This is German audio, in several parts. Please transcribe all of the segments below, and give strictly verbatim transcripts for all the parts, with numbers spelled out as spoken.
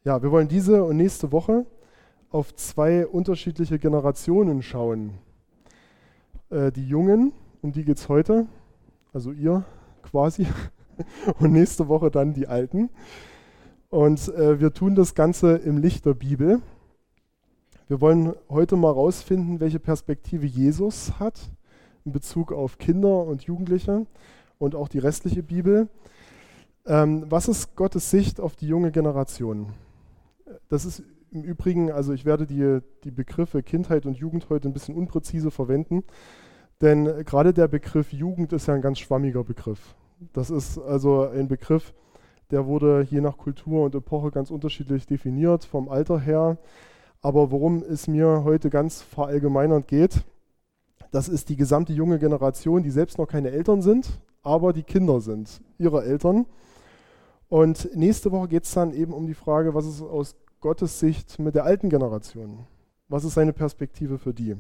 Ja, wir wollen diese und nächste Woche auf zwei unterschiedliche Generationen schauen. Äh, die Jungen, um die geht es heute, also ihr quasi, und nächste Woche dann die Alten. Und äh, wir tun das Ganze im Licht der Bibel. Wir wollen heute mal rausfinden, welche Perspektive Jesus hat in Bezug auf Kinder und Jugendliche und auch die restliche Bibel. Ähm, was ist Gottes Sicht auf die junge Generation? Das ist im Übrigen, also ich werde die, die Begriffe Kindheit und Jugend heute ein bisschen unpräzise verwenden, denn gerade der Begriff Jugend ist ja ein ganz schwammiger Begriff. Das ist also ein Begriff, der wurde je nach Kultur und Epoche ganz unterschiedlich definiert, vom Alter her. Aber worum es mir heute ganz verallgemeinernd geht, das ist die gesamte junge Generation, die selbst noch keine Eltern sind, aber die Kinder sind ihrer Eltern. Und nächste Woche geht es dann eben um die Frage, was ist aus Gottes Sicht mit der alten Generation? Was ist seine Perspektive für die?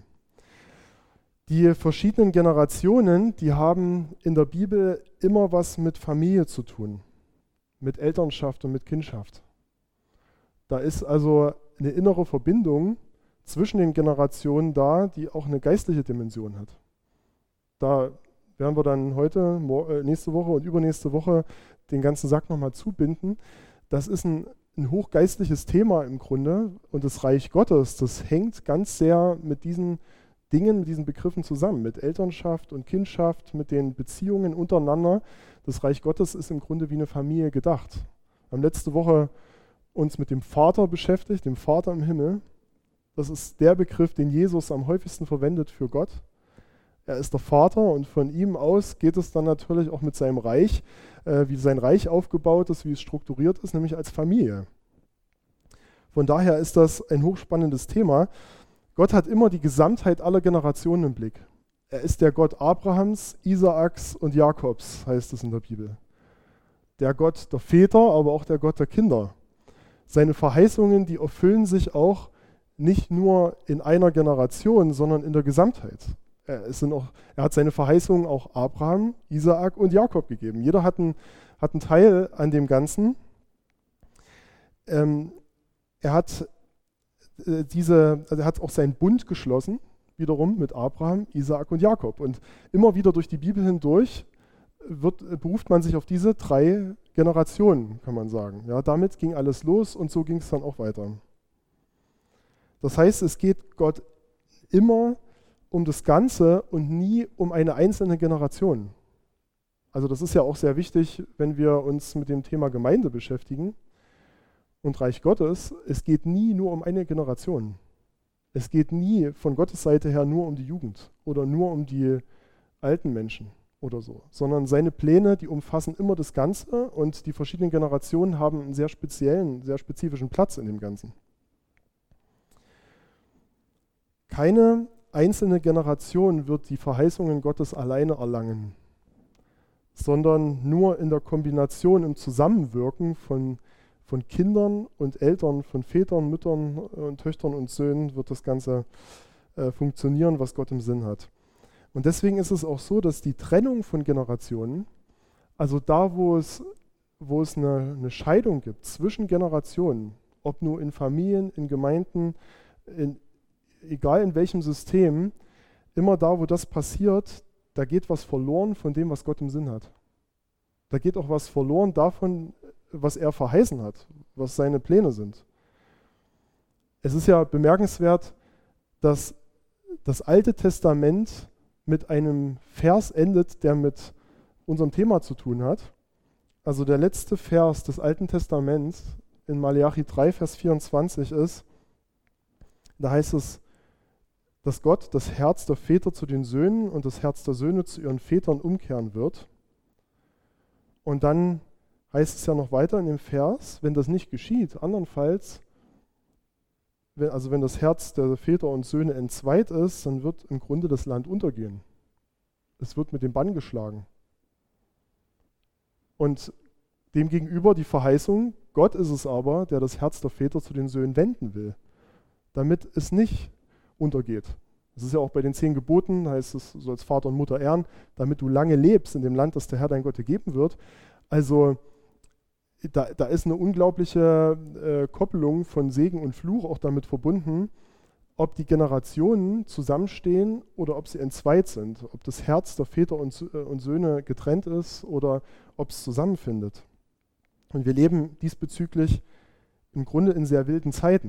Die verschiedenen Generationen, die haben in der Bibel immer was mit Familie zu tun, mit Elternschaft und mit Kindschaft. Da ist also eine innere Verbindung zwischen den Generationen da, die auch eine geistliche Dimension hat. Da werden wir dann heute, nächste Woche und übernächste Woche den ganzen Sack nochmal zubinden. Das ist ein, ein hochgeistliches Thema im Grunde und das Reich Gottes, das hängt ganz sehr mit diesen Dingen, mit diesen Begriffen zusammen, mit Elternschaft und Kindschaft, mit den Beziehungen untereinander. Das Reich Gottes ist im Grunde wie eine Familie gedacht. Wir haben letzte Woche uns mit dem Vater beschäftigt, dem Vater im Himmel. Das ist der Begriff, den Jesus am häufigsten verwendet für Gott. Er ist der Vater und von ihm aus geht es dann natürlich auch mit seinem Reich, äh, wie sein Reich aufgebaut ist, wie es strukturiert ist, nämlich als Familie. Von daher ist das ein hochspannendes Thema. Gott hat immer die Gesamtheit aller Generationen im Blick. Er ist der Gott Abrahams, Isaaks und Jakobs, heißt es in der Bibel. Der Gott der Väter, aber auch der Gott der Kinder. Seine Verheißungen, die erfüllen sich auch nicht nur in einer Generation, sondern in der Gesamtheit. Er, ist auch, er hat seine Verheißungen auch Abraham, Isaak und Jakob gegeben. Jeder hat einen, hat einen Teil an dem Ganzen. Ähm, er hat äh, diese, also er hat auch seinen Bund geschlossen, wiederum mit Abraham, Isaak und Jakob. Und immer wieder durch die Bibel hindurch wird, beruft man sich auf diese drei Generationen, kann man sagen. Ja, damit ging alles los und so ging es dann auch weiter. Das heißt, es geht Gott immer um das Ganze und nie um eine einzelne Generation. Also das ist ja auch sehr wichtig, wenn wir uns mit dem Thema Gemeinde beschäftigen und Reich Gottes. Es geht nie nur um eine Generation. Es geht nie von Gottes Seite her nur um die Jugend oder nur um die alten Menschen oder so, sondern seine Pläne, die umfassen immer das Ganze und die verschiedenen Generationen haben einen sehr speziellen, sehr spezifischen Platz in dem Ganzen. Keine einzelne Generation wird die Verheißungen Gottes alleine erlangen, sondern nur in der Kombination, im Zusammenwirken von, von Kindern und Eltern, von Vätern, Müttern und Töchtern und Söhnen wird das Ganze äh, funktionieren, was Gott im Sinn hat. Und deswegen ist es auch so, dass die Trennung von Generationen, also da, wo es, wo es eine, eine Scheidung gibt zwischen Generationen, ob nur in Familien, in Gemeinden, in egal in welchem System, immer da, wo das passiert, da geht was verloren von dem, was Gott im Sinn hat. Da geht auch was verloren davon, was er verheißen hat, was seine Pläne sind. Es ist ja bemerkenswert, dass das Alte Testament mit einem Vers endet, der mit unserem Thema zu tun hat. Also der letzte Vers des Alten Testaments in Maleachi drei, Vers vierundzwanzig ist, da heißt es, dass Gott das Herz der Väter zu den Söhnen und das Herz der Söhne zu ihren Vätern umkehren wird. Und dann heißt es ja noch weiter in dem Vers, wenn das nicht geschieht, andernfalls, wenn, also wenn das Herz der Väter und Söhne entzweit ist, dann wird im Grunde das Land untergehen. Es wird mit dem Bann geschlagen. Und demgegenüber die Verheißung, Gott ist es aber, der das Herz der Väter zu den Söhnen wenden will, damit es nicht untergeht. Das ist ja auch bei den zehn Geboten, heißt es, du sollst Vater und Mutter ehren, damit du lange lebst in dem Land, das der Herr dein Gott dir geben wird. Also da, da ist eine unglaubliche äh, Koppelung von Segen und Fluch auch damit verbunden, ob die Generationen zusammenstehen oder ob sie entzweit sind, ob das Herz der Väter und, äh, und Söhne getrennt ist oder ob es zusammenfindet. Und wir leben diesbezüglich im Grunde in sehr wilden Zeiten.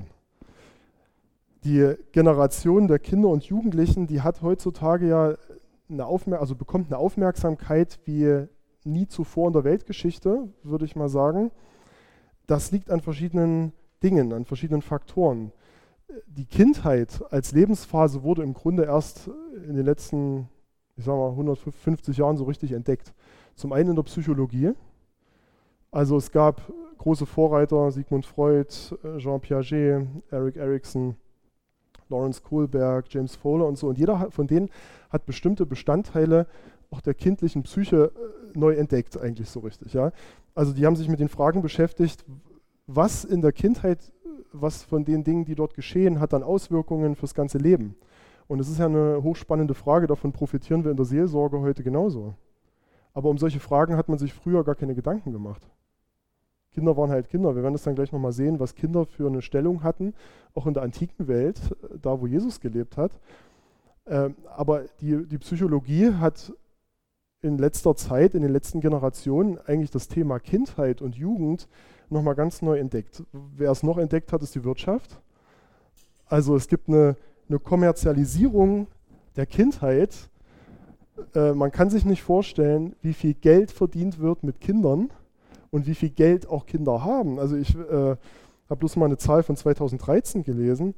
Die Generation der Kinder und Jugendlichen, die hat heutzutage ja eine Aufmer- also bekommt eine Aufmerksamkeit wie nie zuvor in der Weltgeschichte, würde ich mal sagen. Das liegt an verschiedenen Dingen, an verschiedenen Faktoren. Die Kindheit als Lebensphase wurde im Grunde erst in den letzten, ich sag mal, hundertfünfzig Jahren so richtig entdeckt. Zum einen in der Psychologie. Also es gab große Vorreiter, Sigmund Freud, Jean Piaget, Erik Erikson, Lawrence Kohlberg, James Fowler und so. Und jeder von denen hat bestimmte Bestandteile auch der kindlichen Psyche neu entdeckt, eigentlich so richtig. Ja? Also die haben sich mit den Fragen beschäftigt, was in der Kindheit, was von den Dingen, die dort geschehen, hat dann Auswirkungen fürs ganze Leben. Und es ist ja eine hochspannende Frage, davon profitieren wir in der Seelsorge heute genauso. Aber um solche Fragen hat man sich früher gar keine Gedanken gemacht. Kinder waren halt Kinder. Wir werden das dann gleich nochmal sehen, was Kinder für eine Stellung hatten, auch in der antiken Welt, da wo Jesus gelebt hat. Ähm, aber die, die Psychologie hat in letzter Zeit, in den letzten Generationen eigentlich das Thema Kindheit und Jugend nochmal ganz neu entdeckt. Wer es noch entdeckt hat, ist die Wirtschaft. Also es gibt eine, eine Kommerzialisierung der Kindheit. Äh, man kann sich nicht vorstellen, wie viel Geld verdient wird mit Kindern und wie viel Geld auch Kinder haben. Also ich äh, habe bloß mal eine Zahl von zweitausenddreizehn gelesen.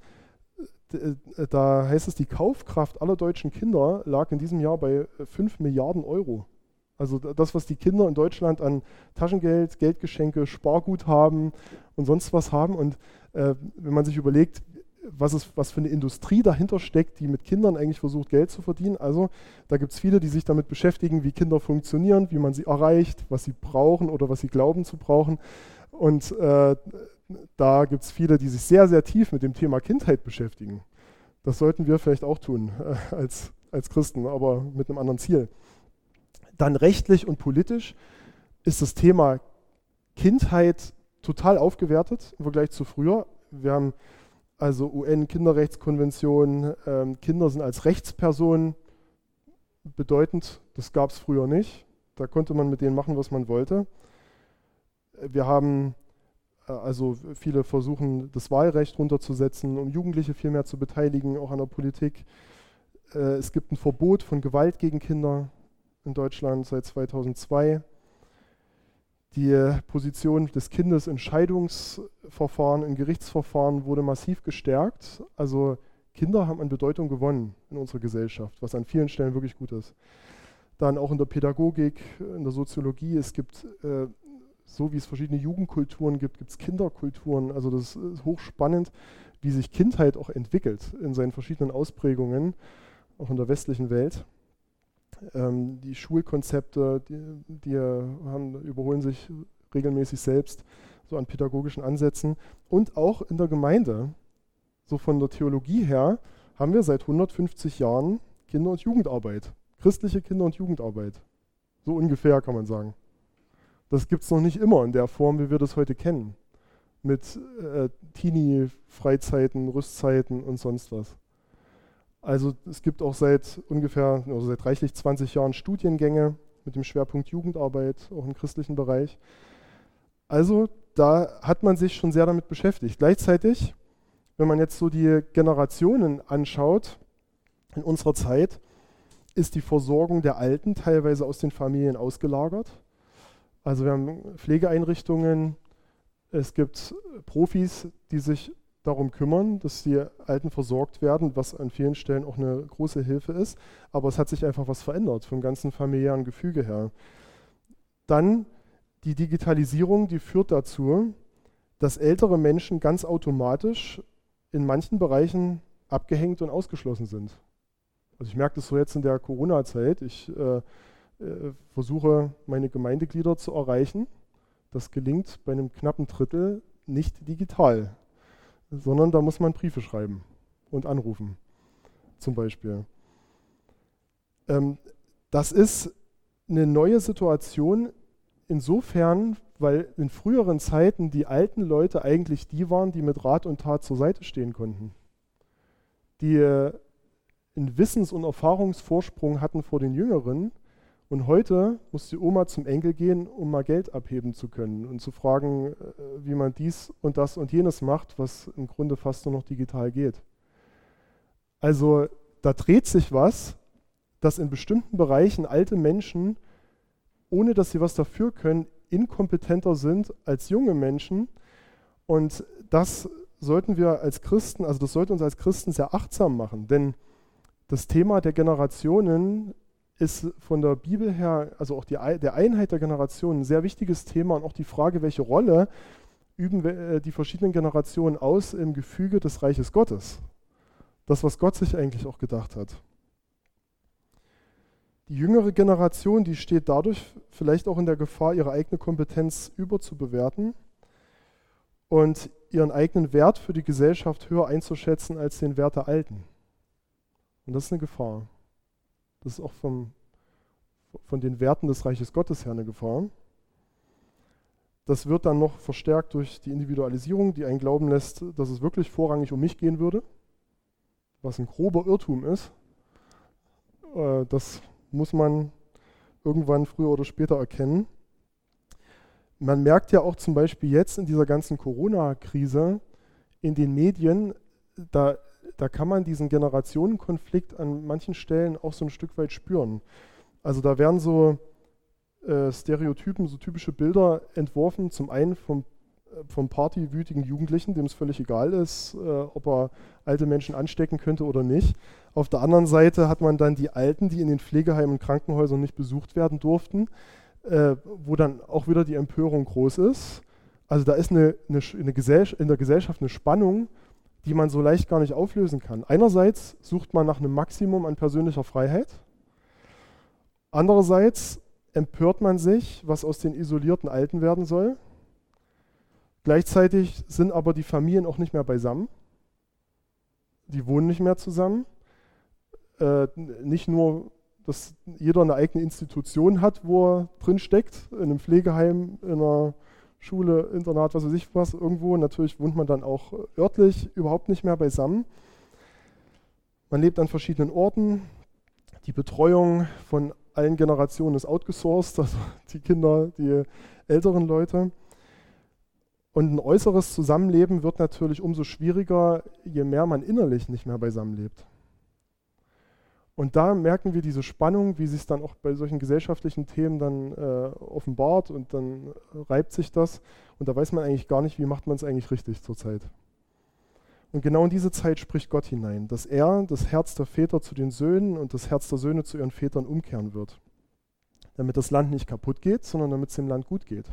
Da heißt es, die Kaufkraft aller deutschen Kinder lag in diesem Jahr bei fünf Milliarden Euro. Also das, was die Kinder in Deutschland an Taschengeld, Geldgeschenke, Sparguthaben und sonst was haben. Und äh, wenn man sich überlegt, was, es, was für eine Industrie dahinter steckt, die mit Kindern eigentlich versucht, Geld zu verdienen. Also da gibt es viele, die sich damit beschäftigen, wie Kinder funktionieren, wie man sie erreicht, was sie brauchen oder was sie glauben zu brauchen. Und äh, da gibt es viele, die sich sehr, sehr tief mit dem Thema Kindheit beschäftigen. Das sollten wir vielleicht auch tun äh, als, als Christen, aber mit einem anderen Ziel. Dann rechtlich und politisch ist das Thema Kindheit total aufgewertet im Vergleich zu früher. Wir haben also U N-Kinderrechtskonvention, ähm, Kinder sind als Rechtspersonen bedeutend, das gab es früher nicht. Da konnte man mit denen machen, was man wollte. Wir haben Also viele versuchen, das Wahlrecht runterzusetzen, um Jugendliche viel mehr zu beteiligen, auch an der Politik. Es gibt ein Verbot von Gewalt gegen Kinder in Deutschland seit zweitausendzwei. Die Position des Kindes in Scheidungsverfahren, in Gerichtsverfahren wurde massiv gestärkt. Also Kinder haben an Bedeutung gewonnen in unserer Gesellschaft, was an vielen Stellen wirklich gut ist. Dann auch in der Pädagogik, in der Soziologie, es gibt äh, so wie es verschiedene Jugendkulturen gibt, gibt es Kinderkulturen. Also das ist hochspannend, wie sich Kindheit auch entwickelt in seinen verschiedenen Ausprägungen, auch in der westlichen Welt. Ähm, die Schulkonzepte, die, die haben, überholen sich regelmäßig selbst so an pädagogischen Ansätzen. Und auch in der Gemeinde, so von der Theologie her, haben wir seit hundertfünfzig Jahren Kinder- und Jugendarbeit. Christliche Kinder- und Jugendarbeit. So ungefähr kann man sagen. Das gibt es noch nicht immer in der Form, wie wir das heute kennen. Mit äh, Teenie-Freizeiten, Rüstzeiten und sonst was. Also es gibt auch seit ungefähr, also seit reichlich zwanzig Jahren Studiengänge mit dem Schwerpunkt Jugendarbeit, auch im christlichen Bereich. Also da hat man sich schon sehr damit beschäftigt. Gleichzeitig, wenn man jetzt so die Generationen anschaut, in unserer Zeit ist die Versorgung der Alten teilweise aus den Familien ausgelagert. Also wir haben Pflegeeinrichtungen, es gibt Profis, die sich darum kümmern, dass die Alten versorgt werden, was an vielen Stellen auch eine große Hilfe ist. Aber es hat sich einfach was verändert vom ganzen familiären Gefüge her. Dann die Digitalisierung, die führt dazu, dass ältere Menschen ganz automatisch in manchen Bereichen abgehängt und ausgeschlossen sind. Also ich merke das so jetzt in der Corona-Zeit. Ich äh, äh, versuche, meine Gemeindeglieder zu erreichen. Das gelingt bei einem knappen Drittel nicht digital, sondern da muss man Briefe schreiben und anrufen, zum Beispiel. Ähm, das ist eine neue Situation insofern, weil in früheren Zeiten die alten Leute eigentlich die waren, die mit Rat und Tat zur Seite stehen konnten. Die äh, einen Wissens- und Erfahrungsvorsprung hatten vor den Jüngeren. Und heute muss die Oma zum Enkel gehen, um mal Geld abheben zu können und zu fragen, wie man dies und das und jenes macht, was im Grunde fast nur noch digital geht. Also da dreht sich was, dass in bestimmten Bereichen alte Menschen, ohne dass sie was dafür können, inkompetenter sind als junge Menschen. Und das sollten wir als Christen, also das sollte uns als Christen sehr achtsam machen, denn das Thema der Generationen ist von der Bibel her, also auch die, der Einheit der Generationen, ein sehr wichtiges Thema und auch die Frage, welche Rolle üben wir, die verschiedenen Generationen aus im Gefüge des Reiches Gottes. Das, was Gott sich eigentlich auch gedacht hat. Die jüngere Generation, die steht dadurch vielleicht auch in der Gefahr, ihre eigene Kompetenz überzubewerten und ihren eigenen Wert für die Gesellschaft höher einzuschätzen als den Wert der Alten. Und das ist eine Gefahr. Das ist auch vom, von den Werten des Reiches Gottes her eine Gefahr. Das wird dann noch verstärkt durch die Individualisierung, die einen glauben lässt, dass es wirklich vorrangig um mich gehen würde, was ein grober Irrtum ist. Äh, das muss man irgendwann früher oder später erkennen. Man merkt ja auch zum Beispiel jetzt in dieser ganzen Corona-Krise in den Medien, da Da kann man diesen Generationenkonflikt an manchen Stellen auch so ein Stück weit spüren. Also da werden so äh, Stereotypen, so typische Bilder entworfen, zum einen vom, äh, vom partywütigen Jugendlichen, dem es völlig egal ist, äh, ob er alte Menschen anstecken könnte oder nicht. Auf der anderen Seite hat man dann die Alten, die in den Pflegeheimen und Krankenhäusern nicht besucht werden durften, äh, wo dann auch wieder die Empörung groß ist. Also da ist eine, eine, eine Gesell- in der Gesellschaft eine Spannung, die man so leicht gar nicht auflösen kann. Einerseits sucht man nach einem Maximum an persönlicher Freiheit. Andererseits empört man sich, was aus den isolierten Alten werden soll. Gleichzeitig sind aber die Familien auch nicht mehr beisammen. Die wohnen nicht mehr zusammen. Äh, nicht nur, dass jeder eine eigene Institution hat, wo er drin steckt, in einem Pflegeheim, in einer Schule, Internat, was weiß ich was, irgendwo. Natürlich wohnt man dann auch örtlich überhaupt nicht mehr beisammen. Man lebt an verschiedenen Orten. Die Betreuung von allen Generationen ist outgesourced, also die Kinder, die älteren Leute. Und ein äußeres Zusammenleben wird natürlich umso schwieriger, je mehr man innerlich nicht mehr beisammen lebt. Und da merken wir diese Spannung, wie sich es dann auch bei solchen gesellschaftlichen Themen dann äh, offenbart und dann reibt sich das. Und da weiß man eigentlich gar nicht, wie macht man es eigentlich richtig zurzeit. Und genau in diese Zeit spricht Gott hinein, dass er das Herz der Väter zu den Söhnen und das Herz der Söhne zu ihren Vätern umkehren wird. Damit das Land nicht kaputt geht, sondern damit es dem Land gut geht.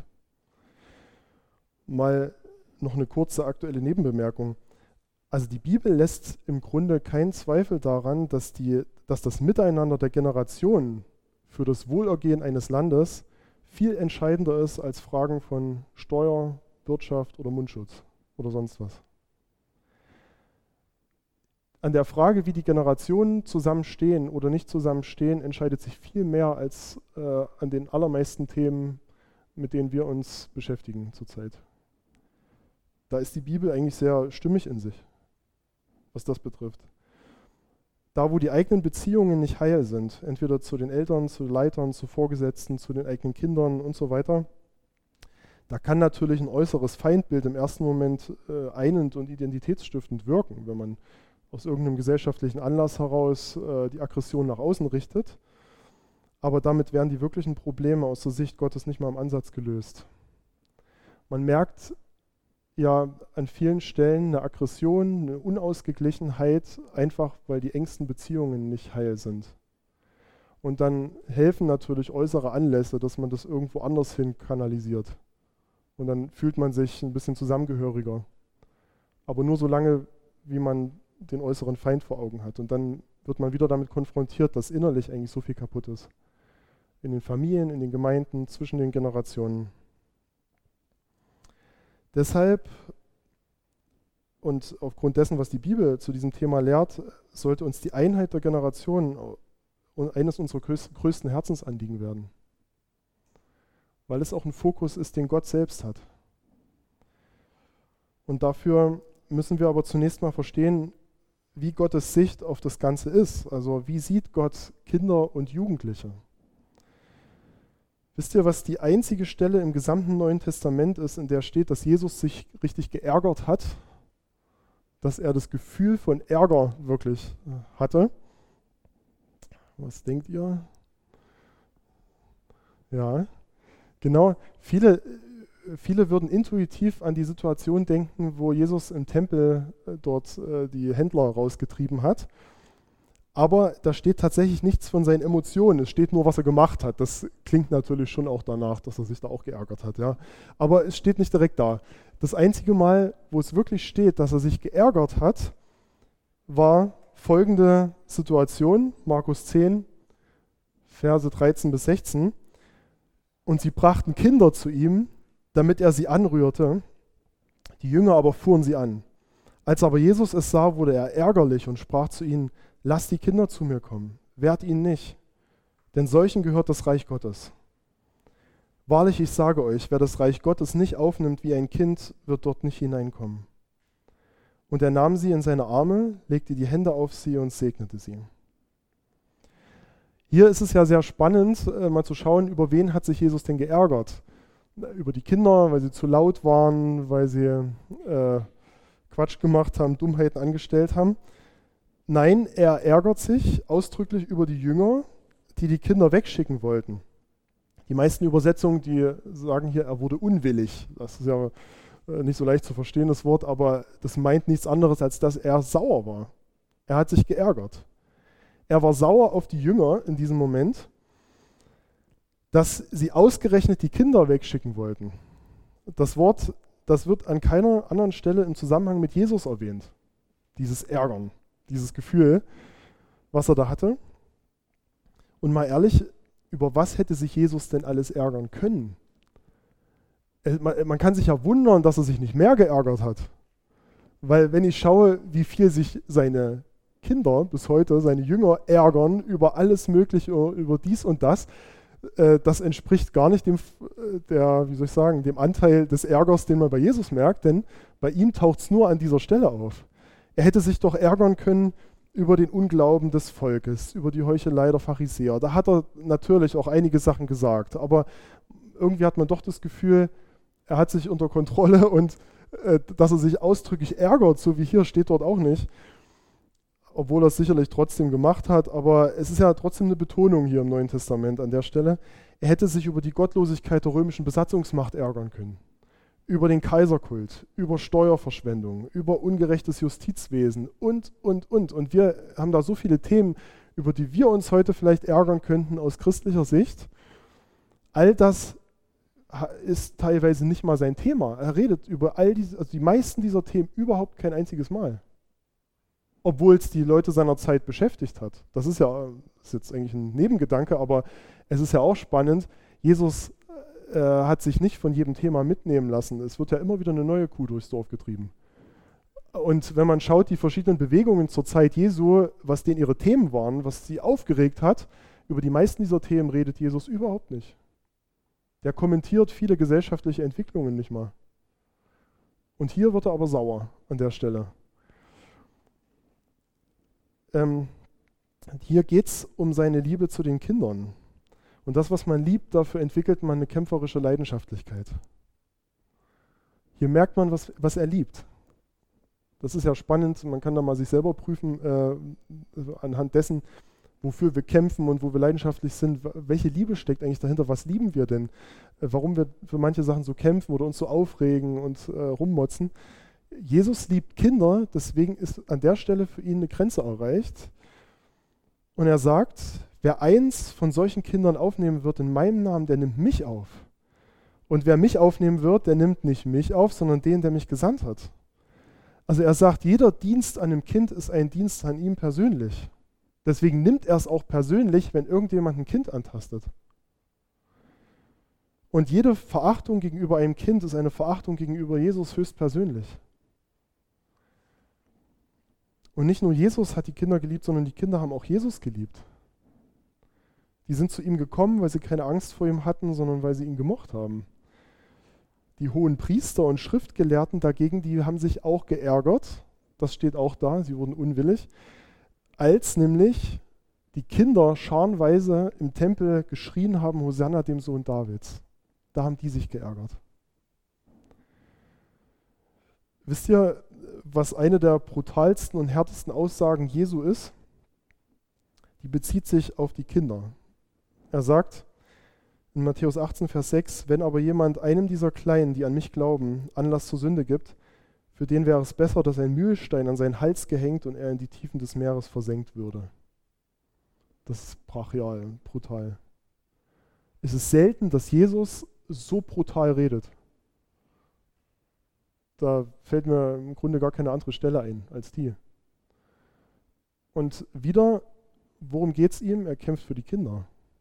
Mal noch eine kurze aktuelle Nebenbemerkung. Also die Bibel lässt im Grunde keinen Zweifel daran, dass, die, dass das Miteinander der Generationen für das Wohlergehen eines Landes viel entscheidender ist als Fragen von Steuer, Wirtschaft oder Mundschutz oder sonst was. An der Frage, wie die Generationen zusammenstehen oder nicht zusammenstehen, entscheidet sich viel mehr als äh, an den allermeisten Themen, mit denen wir uns beschäftigen zurzeit. Da ist die Bibel eigentlich sehr stimmig in sich, was das betrifft. Da, wo die eigenen Beziehungen nicht heil sind, entweder zu den Eltern, zu Leitern, zu Vorgesetzten, zu den eigenen Kindern und so weiter, da kann natürlich ein äußeres Feindbild im ersten Moment äh, einend und identitätsstiftend wirken, wenn man aus irgendeinem gesellschaftlichen Anlass heraus äh, die Aggression nach außen richtet. Aber damit werden die wirklichen Probleme aus der Sicht Gottes nicht mal im Ansatz gelöst. Man merkt ja an vielen Stellen eine Aggression, eine Unausgeglichenheit, einfach weil die engsten Beziehungen nicht heil sind. Und dann helfen natürlich äußere Anlässe, dass man das irgendwo anders hin kanalisiert. Und dann fühlt man sich ein bisschen zusammengehöriger. Aber nur so lange, wie man den äußeren Feind vor Augen hat. Und dann wird man wieder damit konfrontiert, dass innerlich eigentlich so viel kaputt ist. In den Familien, in den Gemeinden, zwischen den Generationen. Deshalb und aufgrund dessen, was die Bibel zu diesem Thema lehrt, sollte uns die Einheit der Generationen eines unserer größten Herzensanliegen werden. weil es auch ein Fokus ist, den Gott selbst hat. Und dafür müssen wir aber zunächst mal verstehen, wie Gottes Sicht auf das Ganze ist. Also wie sieht Gott Kinder und Jugendliche? Wisst ihr, was die einzige Stelle im gesamten Neuen Testament ist, in der steht, dass Jesus sich richtig geärgert hat? Dass er das Gefühl von Ärger wirklich hatte? Was denkt ihr? Ja, genau. Viele, viele würden intuitiv an die Situation denken, wo Jesus im Tempel äh, dort äh, die Händler rausgetrieben hat. Aber da steht tatsächlich nichts von seinen Emotionen. Es steht nur, was er gemacht hat. Das klingt natürlich schon auch danach, dass er sich da auch geärgert hat. Ja. Aber es steht nicht direkt da. Das einzige Mal, wo es wirklich steht, dass er sich geärgert hat, war folgende Situation, Markus zehn, Verse dreizehn bis sechzehn. Und sie brachten Kinder zu ihm, damit er sie anrührte. Die Jünger aber fuhren sie an. Als aber Jesus es sah, wurde er ärgerlich und sprach zu ihnen: Lasst die Kinder zu mir kommen, wehrt ihnen nicht, denn solchen gehört das Reich Gottes. Wahrlich, ich sage euch, wer das Reich Gottes nicht aufnimmt wie ein Kind, wird dort nicht hineinkommen. Und er nahm sie in seine Arme, legte die Hände auf sie und segnete sie. Hier ist es ja sehr spannend, äh, mal zu schauen, über wen hat sich Jesus denn geärgert. Über die Kinder, weil sie zu laut waren, weil sie äh, Quatsch gemacht haben, Dummheiten angestellt haben. Nein, er ärgert sich ausdrücklich über die Jünger, die die Kinder wegschicken wollten. Die meisten Übersetzungen, die sagen hier, er wurde unwillig. Das ist ja äh, nicht so leicht zu verstehen, das Wort, aber das meint nichts anderes, als dass er sauer war. Er hat sich geärgert. Er war sauer auf die Jünger in diesem Moment, dass sie ausgerechnet die Kinder wegschicken wollten. Das Wort, das wird an keiner anderen Stelle im Zusammenhang mit Jesus erwähnt. Dieses Ärgern, dieses Gefühl, was er da hatte. Und mal ehrlich, über was hätte sich Jesus denn alles ärgern können? Man kann sich ja wundern, dass er sich nicht mehr geärgert hat. Weil wenn ich schaue, wie viel sich seine Kinder bis heute, seine Jünger ärgern über alles Mögliche, über dies und das, äh, das entspricht gar nicht dem, der, wie soll ich sagen, dem Anteil des Ärgers, den man bei Jesus merkt, denn bei ihm taucht es nur an dieser Stelle auf. Er hätte sich doch ärgern können über den Unglauben des Volkes, über die Heuchelei der Pharisäer. Da hat er natürlich auch einige Sachen gesagt, aber irgendwie hat man doch das Gefühl, er hat sich unter Kontrolle und äh, dass er sich ausdrücklich ärgert, so wie hier steht dort auch nicht, obwohl er es sicherlich trotzdem gemacht hat, aber es ist ja trotzdem eine Betonung hier im Neuen Testament an der Stelle. Er hätte sich über die Gottlosigkeit der römischen Besatzungsmacht ärgern können, über den Kaiserkult, über Steuerverschwendung, über ungerechtes Justizwesen und, und, und. Und wir haben da so viele Themen, über die wir uns heute vielleicht ärgern könnten aus christlicher Sicht. All das ist teilweise nicht mal sein Thema. Er redet über all diese, also die meisten dieser Themen überhaupt kein einziges Mal. Obwohl es die Leute seiner Zeit beschäftigt hat. Das ist ja ist jetzt eigentlich ein Nebengedanke, aber es ist ja auch spannend. Jesus äh, hat sich nicht von jedem Thema mitnehmen lassen. Es wird ja immer wieder eine neue Kuh durchs Dorf getrieben. Und wenn man schaut, die verschiedenen Bewegungen zur Zeit Jesu, was denen ihre Themen waren, was sie aufgeregt hat, über die meisten dieser Themen redet Jesus überhaupt nicht. Der kommentiert viele gesellschaftliche Entwicklungen nicht mal. Und hier wird er aber sauer an der Stelle. Ähm, hier geht es um seine Liebe zu den Kindern. Und das, was man liebt, dafür entwickelt man eine kämpferische Leidenschaftlichkeit. Hier merkt man, was, was er liebt. Das ist ja spannend, man kann da mal sich selber prüfen, äh, anhand dessen, wofür wir kämpfen und wo wir leidenschaftlich sind. Welche Liebe steckt eigentlich dahinter? Was lieben wir denn? Äh, warum wir für manche Sachen so kämpfen oder uns so aufregen und äh, rummotzen? Jesus liebt Kinder, deswegen ist an der Stelle für ihn eine Grenze erreicht. Und er sagt, wer eins von solchen Kindern aufnehmen wird in meinem Namen, der nimmt mich auf. Und wer mich aufnehmen wird, der nimmt nicht mich auf, sondern den, der mich gesandt hat. Also er sagt, jeder Dienst an einem Kind ist ein Dienst an ihm persönlich. Deswegen nimmt er es auch persönlich, wenn irgendjemand ein Kind antastet. Und jede Verachtung gegenüber einem Kind ist eine Verachtung gegenüber Jesus höchstpersönlich. Und nicht nur Jesus hat die Kinder geliebt, sondern die Kinder haben auch Jesus geliebt. Die sind zu ihm gekommen, weil sie keine Angst vor ihm hatten, sondern weil sie ihn gemocht haben. Die hohen Priester und Schriftgelehrten dagegen, die haben sich auch geärgert, das steht auch da, sie wurden unwillig, als nämlich die Kinder scharenweise im Tempel geschrien haben, Hosanna dem Sohn Davids. Da haben die sich geärgert. Wisst ihr, was eine der brutalsten und härtesten Aussagen Jesu ist? Die bezieht sich auf die Kinder. Er sagt in Matthäus achtzehn, Vers sechs, wenn aber jemand einem dieser Kleinen, die an mich glauben, Anlass zur Sünde gibt, für den wäre es besser, dass ein Mühlstein an seinen Hals gehängt und er in die Tiefen des Meeres versenkt würde. Das ist brachial, brutal. Es ist selten, dass Jesus so brutal redet. Da fällt mir im Grunde gar keine andere Stelle ein als die. Und wieder, worum geht es ihm? Er kämpft für die Kinder.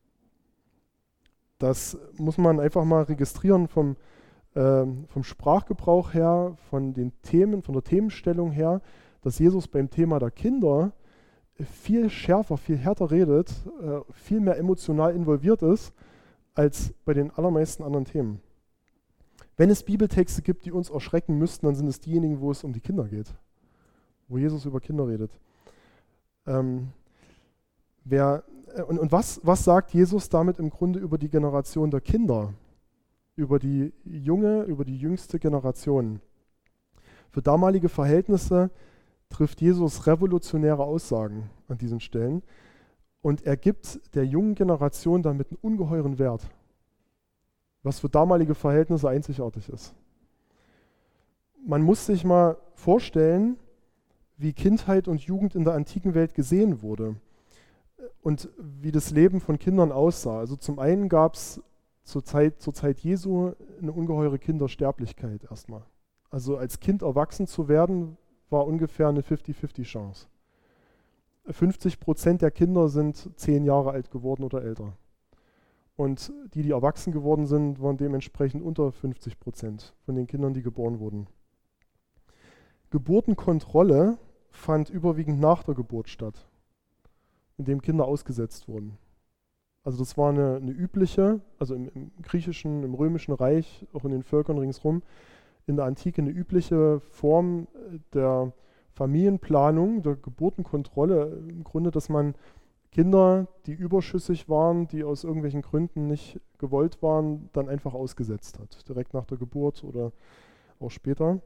Das muss man einfach mal registrieren vom, äh, vom Sprachgebrauch her, von den Themen, von der Themenstellung her, dass Jesus beim Thema der Kinder viel schärfer, viel härter redet, äh, viel mehr emotional involviert ist, als bei den allermeisten anderen Themen. Wenn es Bibeltexte gibt, die uns erschrecken müssten, dann sind es diejenigen, wo es um die Kinder geht, wo Jesus über Kinder redet. Ähm, wer, äh, und und was, was sagt Jesus damit im Grunde über die Generation der Kinder, über die junge, über die jüngste Generation? Für damalige Verhältnisse trifft Jesus revolutionäre Aussagen an diesen Stellen und er gibt der jungen Generation damit einen ungeheuren Wert, was für damalige Verhältnisse einzigartig ist. Man muss sich mal vorstellen, wie Kindheit und Jugend in der antiken Welt gesehen wurde und wie das Leben von Kindern aussah. Also zum einen gab es zur Zeit, zur Zeit Jesu eine ungeheure Kindersterblichkeit erstmal. Also als Kind erwachsen zu werden, war ungefähr eine fünfzig fünfzig Chance. fünfzig Prozent der Kinder sind zehn Jahre alt geworden oder älter. Und die, die erwachsen geworden sind, waren dementsprechend unter fünfzig Prozent von den Kindern, die geboren wurden. Geburtenkontrolle fand überwiegend nach der Geburt statt, indem Kinder ausgesetzt wurden. Also das war eine, eine übliche, also im, im griechischen, im römischen Reich, auch in den Völkern ringsherum, in der Antike eine übliche Form der Familienplanung, der Geburtenkontrolle, im Grunde, dass man Kinder, die überschüssig waren, die aus irgendwelchen Gründen nicht gewollt waren, dann einfach ausgesetzt hat, direkt nach der Geburt oder auch später.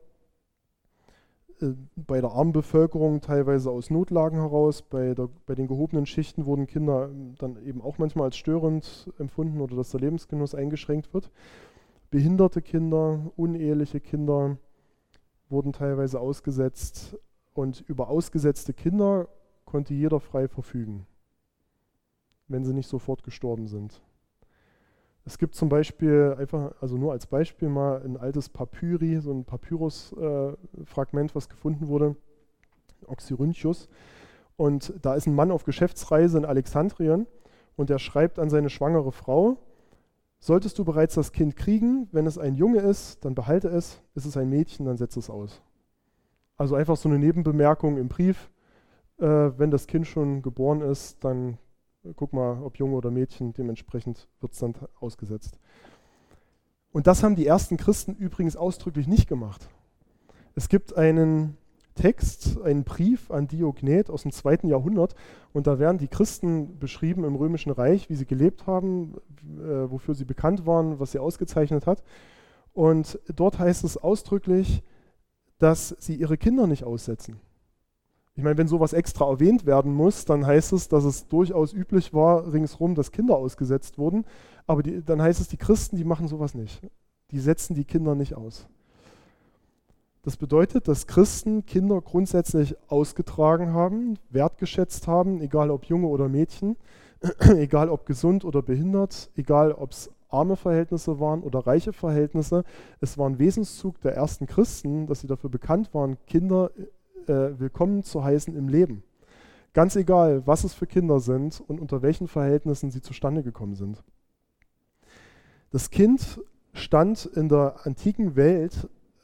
Bei der armen Bevölkerung teilweise aus Notlagen heraus, bei, der, bei den gehobenen Schichten wurden Kinder dann eben auch manchmal als störend empfunden oder dass der Lebensgenuss eingeschränkt wird. Behinderte Kinder, uneheliche Kinder wurden teilweise ausgesetzt und über ausgesetzte Kinder konnte jeder frei verfügen, wenn sie nicht sofort gestorben sind. Es gibt zum Beispiel, einfach, also nur als Beispiel mal ein altes Papyri, so ein Papyrus-Fragment, äh, was gefunden wurde, Oxyrhynchus. Und da ist ein Mann auf Geschäftsreise in Alexandrien und der schreibt an seine schwangere Frau: Solltest du bereits das Kind kriegen, wenn es ein Junge ist, dann behalte es, ist es ein Mädchen, dann setze es aus. Also einfach so eine Nebenbemerkung im Brief, äh, wenn das Kind schon geboren ist, dann guck mal, ob Junge oder Mädchen, dementsprechend wird es dann ausgesetzt. Und das haben die ersten Christen übrigens ausdrücklich nicht gemacht. Es gibt einen Text, einen Brief an Diognet aus dem zweiten Jahrhundert und da werden die Christen beschrieben im Römischen Reich, wie sie gelebt haben, äh, wofür sie bekannt waren, was sie ausgezeichnet hat. Und dort heißt es ausdrücklich, dass sie ihre Kinder nicht aussetzen. Ich meine, wenn sowas extra erwähnt werden muss, dann heißt es, dass es durchaus üblich war, ringsherum, dass Kinder ausgesetzt wurden. Aber die, dann heißt es, die Christen, die machen sowas nicht. Die setzen die Kinder nicht aus. Das bedeutet, dass Christen Kinder grundsätzlich ausgetragen haben, wertgeschätzt haben, egal ob Junge oder Mädchen, egal ob gesund oder behindert, egal ob es arme Verhältnisse waren oder reiche Verhältnisse. Es war ein Wesenszug der ersten Christen, dass sie dafür bekannt waren, Kinder äh, willkommen zu heißen im Leben. Ganz egal, was es für Kinder sind und unter welchen Verhältnissen sie zustande gekommen sind. Das Kind stand in der antiken Welt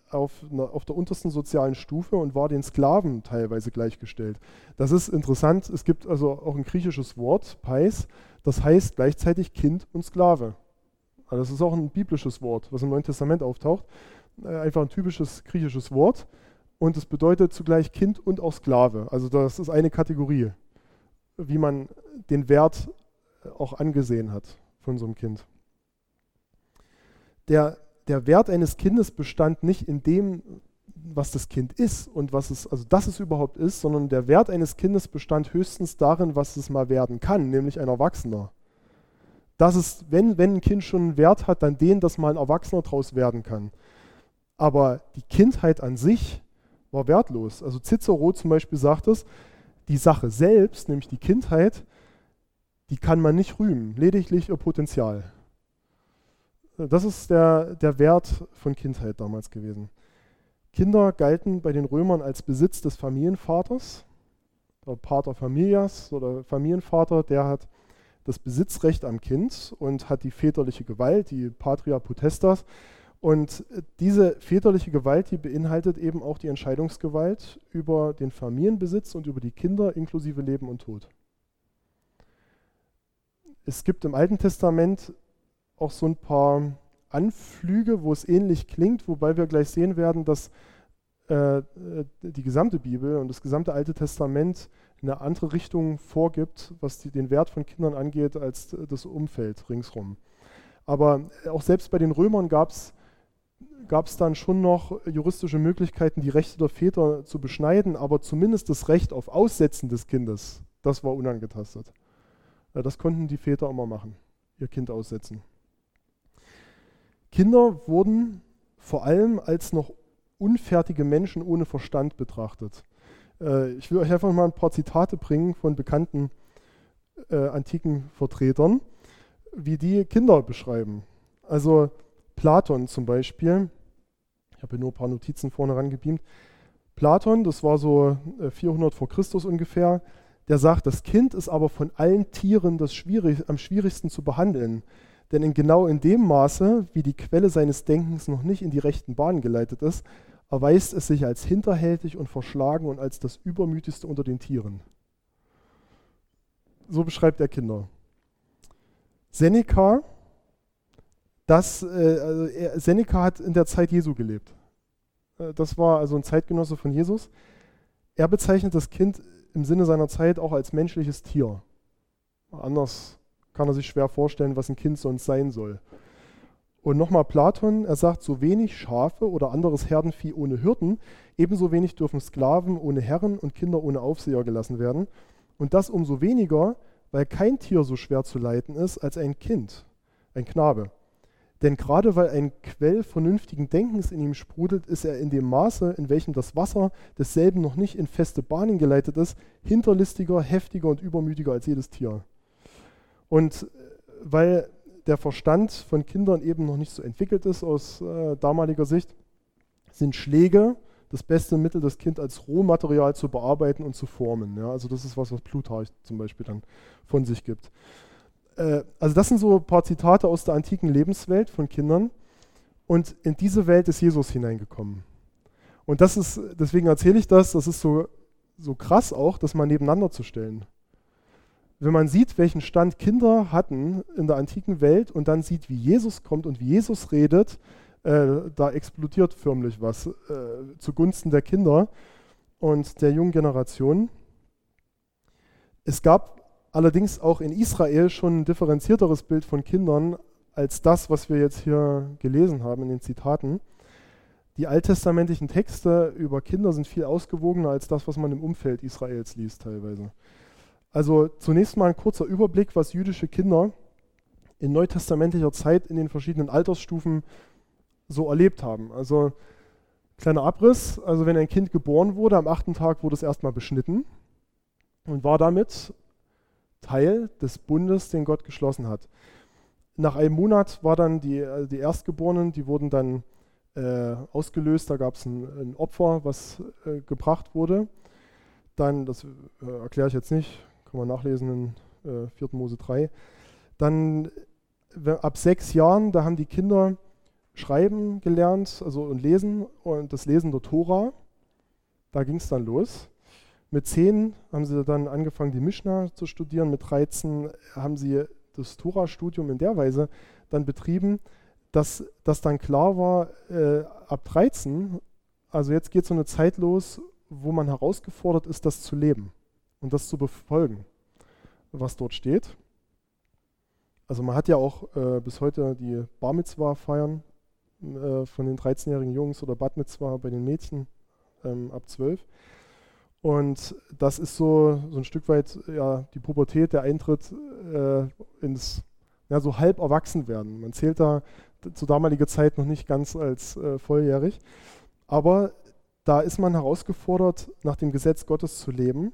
auf, einer, auf der untersten sozialen Stufe und war den Sklaven teilweise gleichgestellt. Das ist interessant. Es gibt also auch ein griechisches Wort, Pais, das heißt gleichzeitig Kind und Sklave. Also das ist auch ein biblisches Wort, was im Neuen Testament auftaucht. Einfach ein typisches griechisches Wort. Und es bedeutet zugleich Kind und auch Sklave. Also das ist eine Kategorie, wie man den Wert auch angesehen hat von so einem Kind. Der, der Wert eines Kindes bestand nicht in dem, was das Kind ist und was es, also dass es überhaupt ist, sondern der Wert eines Kindes bestand höchstens darin, was es mal werden kann, nämlich ein Erwachsener. Das ist, wenn, wenn ein Kind schon einen Wert hat, dann den, dass mal ein Erwachsener draus werden kann. Aber die Kindheit an sich war wertlos. Also Cicero zum Beispiel sagt es, die Sache selbst, nämlich die Kindheit, die kann man nicht rühmen, lediglich ihr Potenzial. Das ist der, der Wert von Kindheit damals gewesen. Kinder galten bei den Römern als Besitz des Familienvaters, der Pater Familias oder Familienvater, der hat das Besitzrecht am Kind und hat die väterliche Gewalt, die Patria Potestas. Und diese väterliche Gewalt, die beinhaltet eben auch die Entscheidungsgewalt über den Familienbesitz und über die Kinder inklusive Leben und Tod. Es gibt im Alten Testament auch so ein paar Anflüge, wo es ähnlich klingt, wobei wir gleich sehen werden, dass äh, die gesamte Bibel und das gesamte Alte Testament eine andere Richtung vorgibt, was die, den Wert von Kindern angeht, als das Umfeld ringsrum. Aber auch selbst bei den Römern gab es gab es dann schon noch juristische Möglichkeiten, die Rechte der Väter zu beschneiden, aber zumindest das Recht auf Aussetzen des Kindes, das war unangetastet. Das konnten die Väter immer machen, ihr Kind aussetzen. Kinder wurden vor allem als noch unfertige Menschen ohne Verstand betrachtet. Ich will euch einfach mal ein paar Zitate bringen von bekannten äh, antiken Vertretern, wie die Kinder beschreiben. Also Platon zum Beispiel, ich habe hier nur ein paar Notizen vorne rangebeamt. Platon, das war so vierhundert vor Christus ungefähr, der sagt, das Kind ist aber von allen Tieren das schwierig, am schwierigsten zu behandeln. Denn in genau in dem Maße, wie die Quelle seines Denkens noch nicht in die rechten Bahnen geleitet ist, erweist es sich als hinterhältig und verschlagen und als das Übermütigste unter den Tieren. So beschreibt er Kinder. Seneca, das, äh, also er, Seneca hat in der Zeit Jesu gelebt. Äh, das war also ein Zeitgenosse von Jesus. Er bezeichnet das Kind im Sinne seiner Zeit auch als menschliches Tier. Anders kann er sich schwer vorstellen, was ein Kind sonst sein soll. Und nochmal Platon, er sagt, so wenig Schafe oder anderes Herdenvieh ohne Hirten, ebenso wenig dürfen Sklaven ohne Herren und Kinder ohne Aufseher gelassen werden. Und das umso weniger, weil kein Tier so schwer zu leiten ist als ein Kind, ein Knabe. Denn gerade weil ein Quell vernünftigen Denkens in ihm sprudelt, ist er in dem Maße, in welchem das Wasser desselben noch nicht in feste Bahnen geleitet ist, hinterlistiger, heftiger und übermütiger als jedes Tier. Und weil der Verstand von Kindern eben noch nicht so entwickelt ist aus äh, damaliger Sicht, sind Schläge das beste Mittel, das Kind als Rohmaterial zu bearbeiten und zu formen. Ja? Also das ist was, was Plutarch zum Beispiel dann von sich gibt. Äh, also das sind so ein paar Zitate aus der antiken Lebenswelt von Kindern. Und in diese Welt ist Jesus hineingekommen. Und das ist, deswegen erzähle ich das, das ist so, so krass auch, das mal nebeneinander zu stellen. Wenn man sieht, welchen Stand Kinder hatten in der antiken Welt und dann sieht, wie Jesus kommt und wie Jesus redet, äh, da explodiert förmlich was äh, zugunsten der Kinder und der jungen Generation. Es gab allerdings auch in Israel schon ein differenzierteres Bild von Kindern als das, was wir jetzt hier gelesen haben in den Zitaten. Die alttestamentlichen Texte über Kinder sind viel ausgewogener als das, was man im Umfeld Israels liest teilweise. Also zunächst mal ein kurzer Überblick, was jüdische Kinder in neutestamentlicher Zeit in den verschiedenen Altersstufen so erlebt haben. Also kleiner Abriss, also wenn ein Kind geboren wurde, am achten Tag wurde es erstmal beschnitten und war damit Teil des Bundes, den Gott geschlossen hat. Nach einem Monat war dann die, also die Erstgeborenen, die wurden dann äh, ausgelöst, da gab es ein, ein Opfer, was äh, gebracht wurde. Dann, das äh, erkläre ich jetzt nicht, kann man nachlesen in äh, vierten Mose drei. Dann ab sechs Jahren, da haben die Kinder Schreiben gelernt, also und Lesen und das Lesen der Tora. Da ging es dann los. Mit zehn haben sie dann angefangen, die Mischna zu studieren. Mit dreizehn haben sie das Tora-Studium in der Weise dann betrieben, dass das dann klar war, äh, ab dreizehn, also jetzt geht so eine Zeit los, wo man herausgefordert ist, das zu leben und das zu befolgen, was dort steht. Also man hat ja auch äh, bis heute die Bar Mitzwa feiern äh, von den dreizehnjährigen Jungs oder Bat Mitzwa bei den Mädchen ähm, ab zwölf. Und das ist so, so ein Stück weit ja, die Pubertät, der Eintritt äh, ins ja, so halb erwachsen werden. Man zählt da zu damaliger Zeit noch nicht ganz als äh, volljährig, aber da ist man herausgefordert, nach dem Gesetz Gottes zu leben.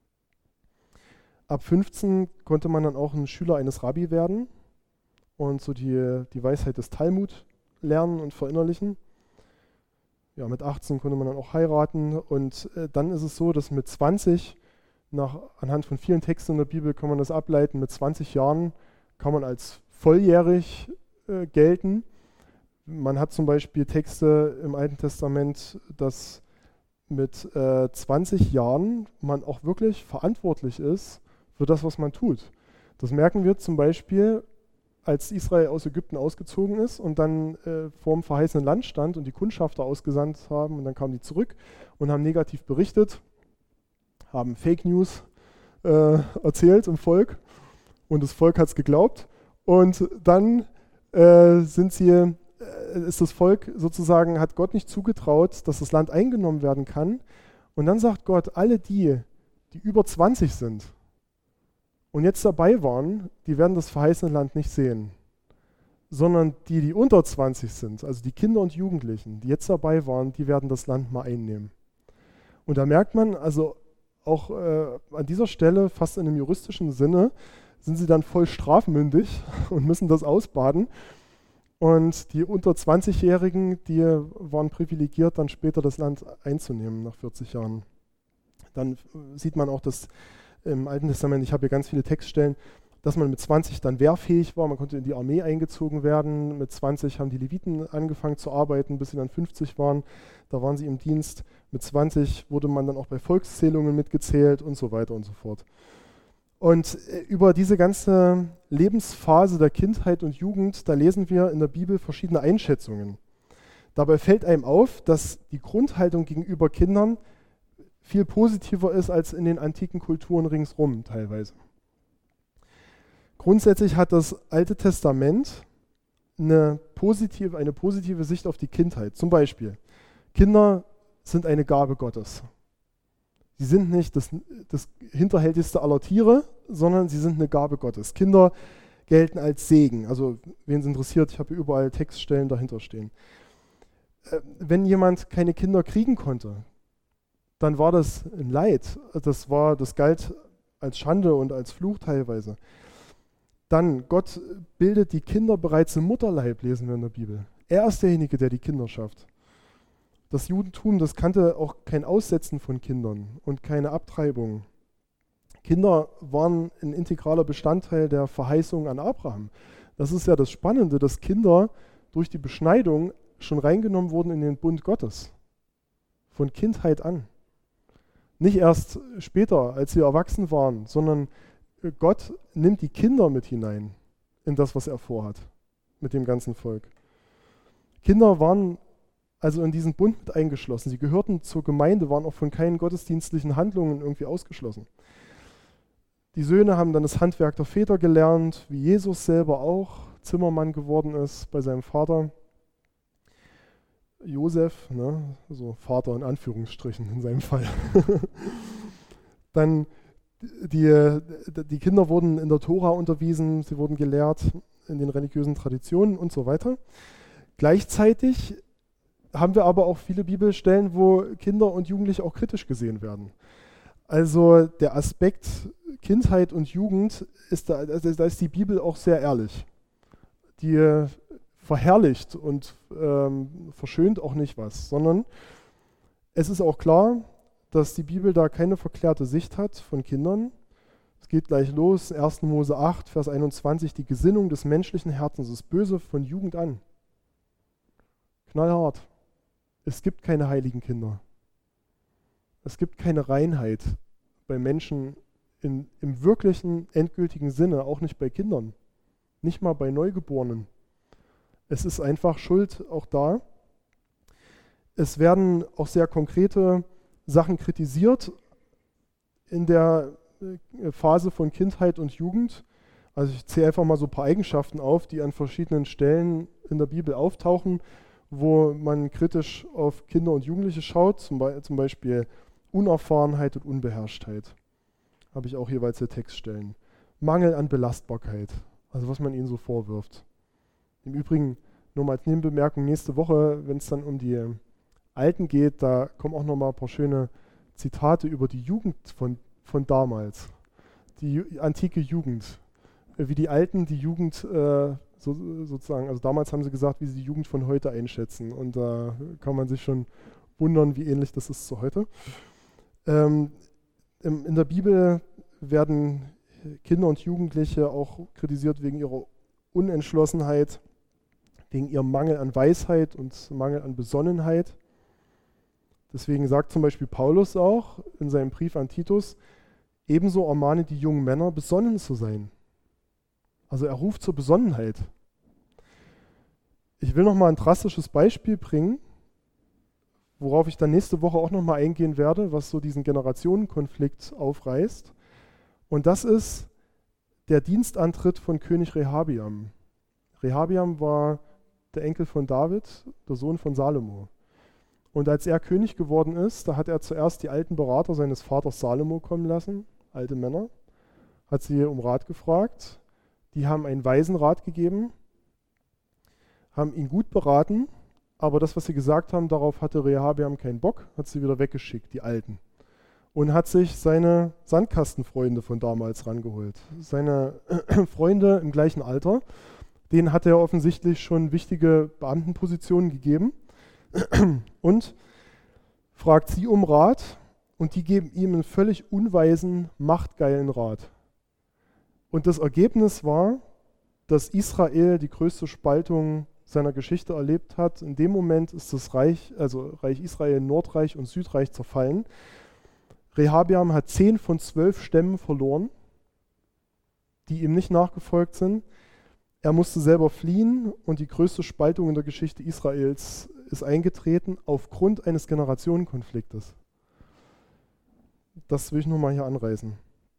Ab fünfzehn konnte man dann auch ein Schüler eines Rabbi werden und so die, die Weisheit des Talmud lernen und verinnerlichen. Ja, mit achtzehn konnte man dann auch heiraten und äh, dann ist es so, dass mit zwanzig, nach, anhand von vielen Texten in der Bibel kann man das ableiten, mit zwanzig Jahren kann man als volljährig äh, gelten. Man hat zum Beispiel Texte im Alten Testament, dass mit äh, zwanzig Jahren man auch wirklich verantwortlich ist für das, was man tut. Das merken wir zum Beispiel, als Israel aus Ägypten ausgezogen ist und dann äh, vor dem verheißenen Land stand und die Kundschafter ausgesandt haben und dann kamen die zurück und haben negativ berichtet, haben Fake News äh, erzählt im Volk und das Volk hat es geglaubt und dann äh, sind sie, äh, ist das Volk sozusagen, hat Gott nicht zugetraut, dass das Land eingenommen werden kann und dann sagt Gott, alle die, die über zwanzig sind, und jetzt dabei waren, die werden das verheißene Land nicht sehen, sondern die, die unter zwanzig sind, also die Kinder und Jugendlichen, die jetzt dabei waren, die werden das Land mal einnehmen. Und da merkt man, also auch äh, an dieser Stelle, fast in einem juristischen Sinne, sind sie dann voll strafmündig und müssen das ausbaden. Und die unter zwanzigjährigen, die waren privilegiert, dann später das Land einzunehmen nach vierzig Jahren. Dann sieht man auch, dass im Alten Testament, ich habe hier ganz viele Textstellen, dass man mit zwanzig dann wehrfähig war, man konnte in die Armee eingezogen werden, mit zwanzig haben die Leviten angefangen zu arbeiten, bis sie dann fünfzig waren, da waren sie im Dienst, mit zwanzig wurde man dann auch bei Volkszählungen mitgezählt und so weiter und so fort. Und über diese ganze Lebensphase der Kindheit und Jugend, da lesen wir in der Bibel verschiedene Einschätzungen. Dabei fällt einem auf, dass die Grundhaltung gegenüber Kindern viel positiver ist als in den antiken Kulturen ringsrum teilweise. Grundsätzlich hat das Alte Testament eine positive, eine positive Sicht auf die Kindheit. Zum Beispiel, Kinder sind eine Gabe Gottes. Sie sind nicht das, das hinterhältigste aller Tiere, sondern sie sind eine Gabe Gottes. Kinder gelten als Segen. Also wen es interessiert, ich habe hier überall Textstellen dahinter stehen. Äh, wenn jemand keine Kinder kriegen konnte, dann war das ein Leid. Das, war, das galt als Schande und als Fluch teilweise. Dann, Gott bildet die Kinder bereits im Mutterleib, lesen wir in der Bibel. Er ist derjenige, der die Kinder schafft. Das Judentum, das kannte auch kein Aussetzen von Kindern und keine Abtreibung. Kinder waren ein integraler Bestandteil der Verheißung an Abraham. Das ist ja das Spannende, dass Kinder durch die Beschneidung schon reingenommen wurden in den Bund Gottes. Von Kindheit an. Nicht erst später, als sie erwachsen waren, sondern Gott nimmt die Kinder mit hinein in das, was er vorhat mit dem ganzen Volk. Kinder waren also in diesen Bund mit eingeschlossen. Sie gehörten zur Gemeinde, waren auch von keinen gottesdienstlichen Handlungen irgendwie ausgeschlossen. Die Söhne haben dann das Handwerk der Väter gelernt, wie Jesus selber auch Zimmermann geworden ist bei seinem Vater. Josef, ne, so Vater in Anführungsstrichen in seinem Fall. Dann die, die Kinder wurden in der Tora unterwiesen, sie wurden gelehrt in den religiösen Traditionen und so weiter. Gleichzeitig haben wir aber auch viele Bibelstellen, wo Kinder und Jugendliche auch kritisch gesehen werden. Also der Aspekt Kindheit und Jugend, ist da, da ist die Bibel auch sehr ehrlich. Die verherrlicht und ähm, verschönt auch nicht was, sondern es ist auch klar, dass die Bibel da keine verklärte Sicht hat von Kindern. Es geht gleich los, erster Mose acht, Vers einundzwanzig, die Gesinnung des menschlichen Herzens ist böse von Jugend an. knallhart. Es gibt keine heiligen Kinder. Es gibt keine Reinheit bei Menschen in, im wirklichen, endgültigen Sinne, auch nicht bei Kindern, nicht mal bei Neugeborenen. Es ist einfach Schuld auch da. Es werden auch sehr konkrete Sachen kritisiert in der Phase von Kindheit und Jugend. Also ich zähle einfach mal so ein paar Eigenschaften auf, die an verschiedenen Stellen in der Bibel auftauchen, wo man kritisch auf Kinder und Jugendliche schaut, zum, Be- zum Beispiel Unerfahrenheit und Unbeherrschtheit. Habe ich auch jeweils hier Textstellen. Mangel an Belastbarkeit, also was man ihnen so vorwirft. Im Übrigen, nur mal als Nebenbemerkung, nächste Woche, wenn es dann um die Alten geht, da kommen auch noch mal ein paar schöne Zitate über die Jugend von, von damals. Die Ju- antike Jugend. Wie die Alten die Jugend äh, so, sozusagen, also damals haben sie gesagt, wie sie die Jugend von heute einschätzen. Und da kann man sich schon wundern, wie ähnlich das ist zu heute. Ähm, in, in der Bibel werden Kinder und Jugendliche auch kritisiert wegen ihrer Unentschlossenheit, wegen ihrem Mangel an Weisheit und Mangel an Besonnenheit. Deswegen sagt zum Beispiel Paulus auch in seinem Brief an Titus, ebenso ermahne die jungen Männer, besonnen zu sein. Also er ruft zur Besonnenheit. Ich will noch mal ein drastisches Beispiel bringen, worauf ich dann nächste Woche auch noch mal eingehen werde, was so diesen Generationenkonflikt aufreißt. Und das ist der Dienstantritt von König Rehabiam. Rehabiam war der Enkel von David, der Sohn von Salomo. Und als er König geworden ist, da hat er zuerst die alten Berater seines Vaters Salomo kommen lassen, alte Männer, hat sie um Rat gefragt. Die haben einen weisen Rat gegeben, haben ihn gut beraten, aber das, was sie gesagt haben, darauf hatte Rehabiam keinen Bock, hat sie wieder weggeschickt, die Alten. Und hat sich seine Sandkastenfreunde von damals rangeholt. Seine Freunde im gleichen Alter, denen hat er offensichtlich schon wichtige Beamtenpositionen gegeben und fragt sie um Rat und die geben ihm einen völlig unweisen, machtgeilen Rat. Und das Ergebnis war, dass Israel die größte Spaltung seiner Geschichte erlebt hat. In dem Moment ist das Reich, also Reich Israel, Nordreich und Südreich zerfallen. Rehabiam hat zehn von zwölf Stämmen verloren, die ihm nicht nachgefolgt sind. Er musste selber fliehen und die größte Spaltung in der Geschichte Israels ist eingetreten aufgrund eines Generationenkonfliktes. Das will ich nur mal hier anreißen.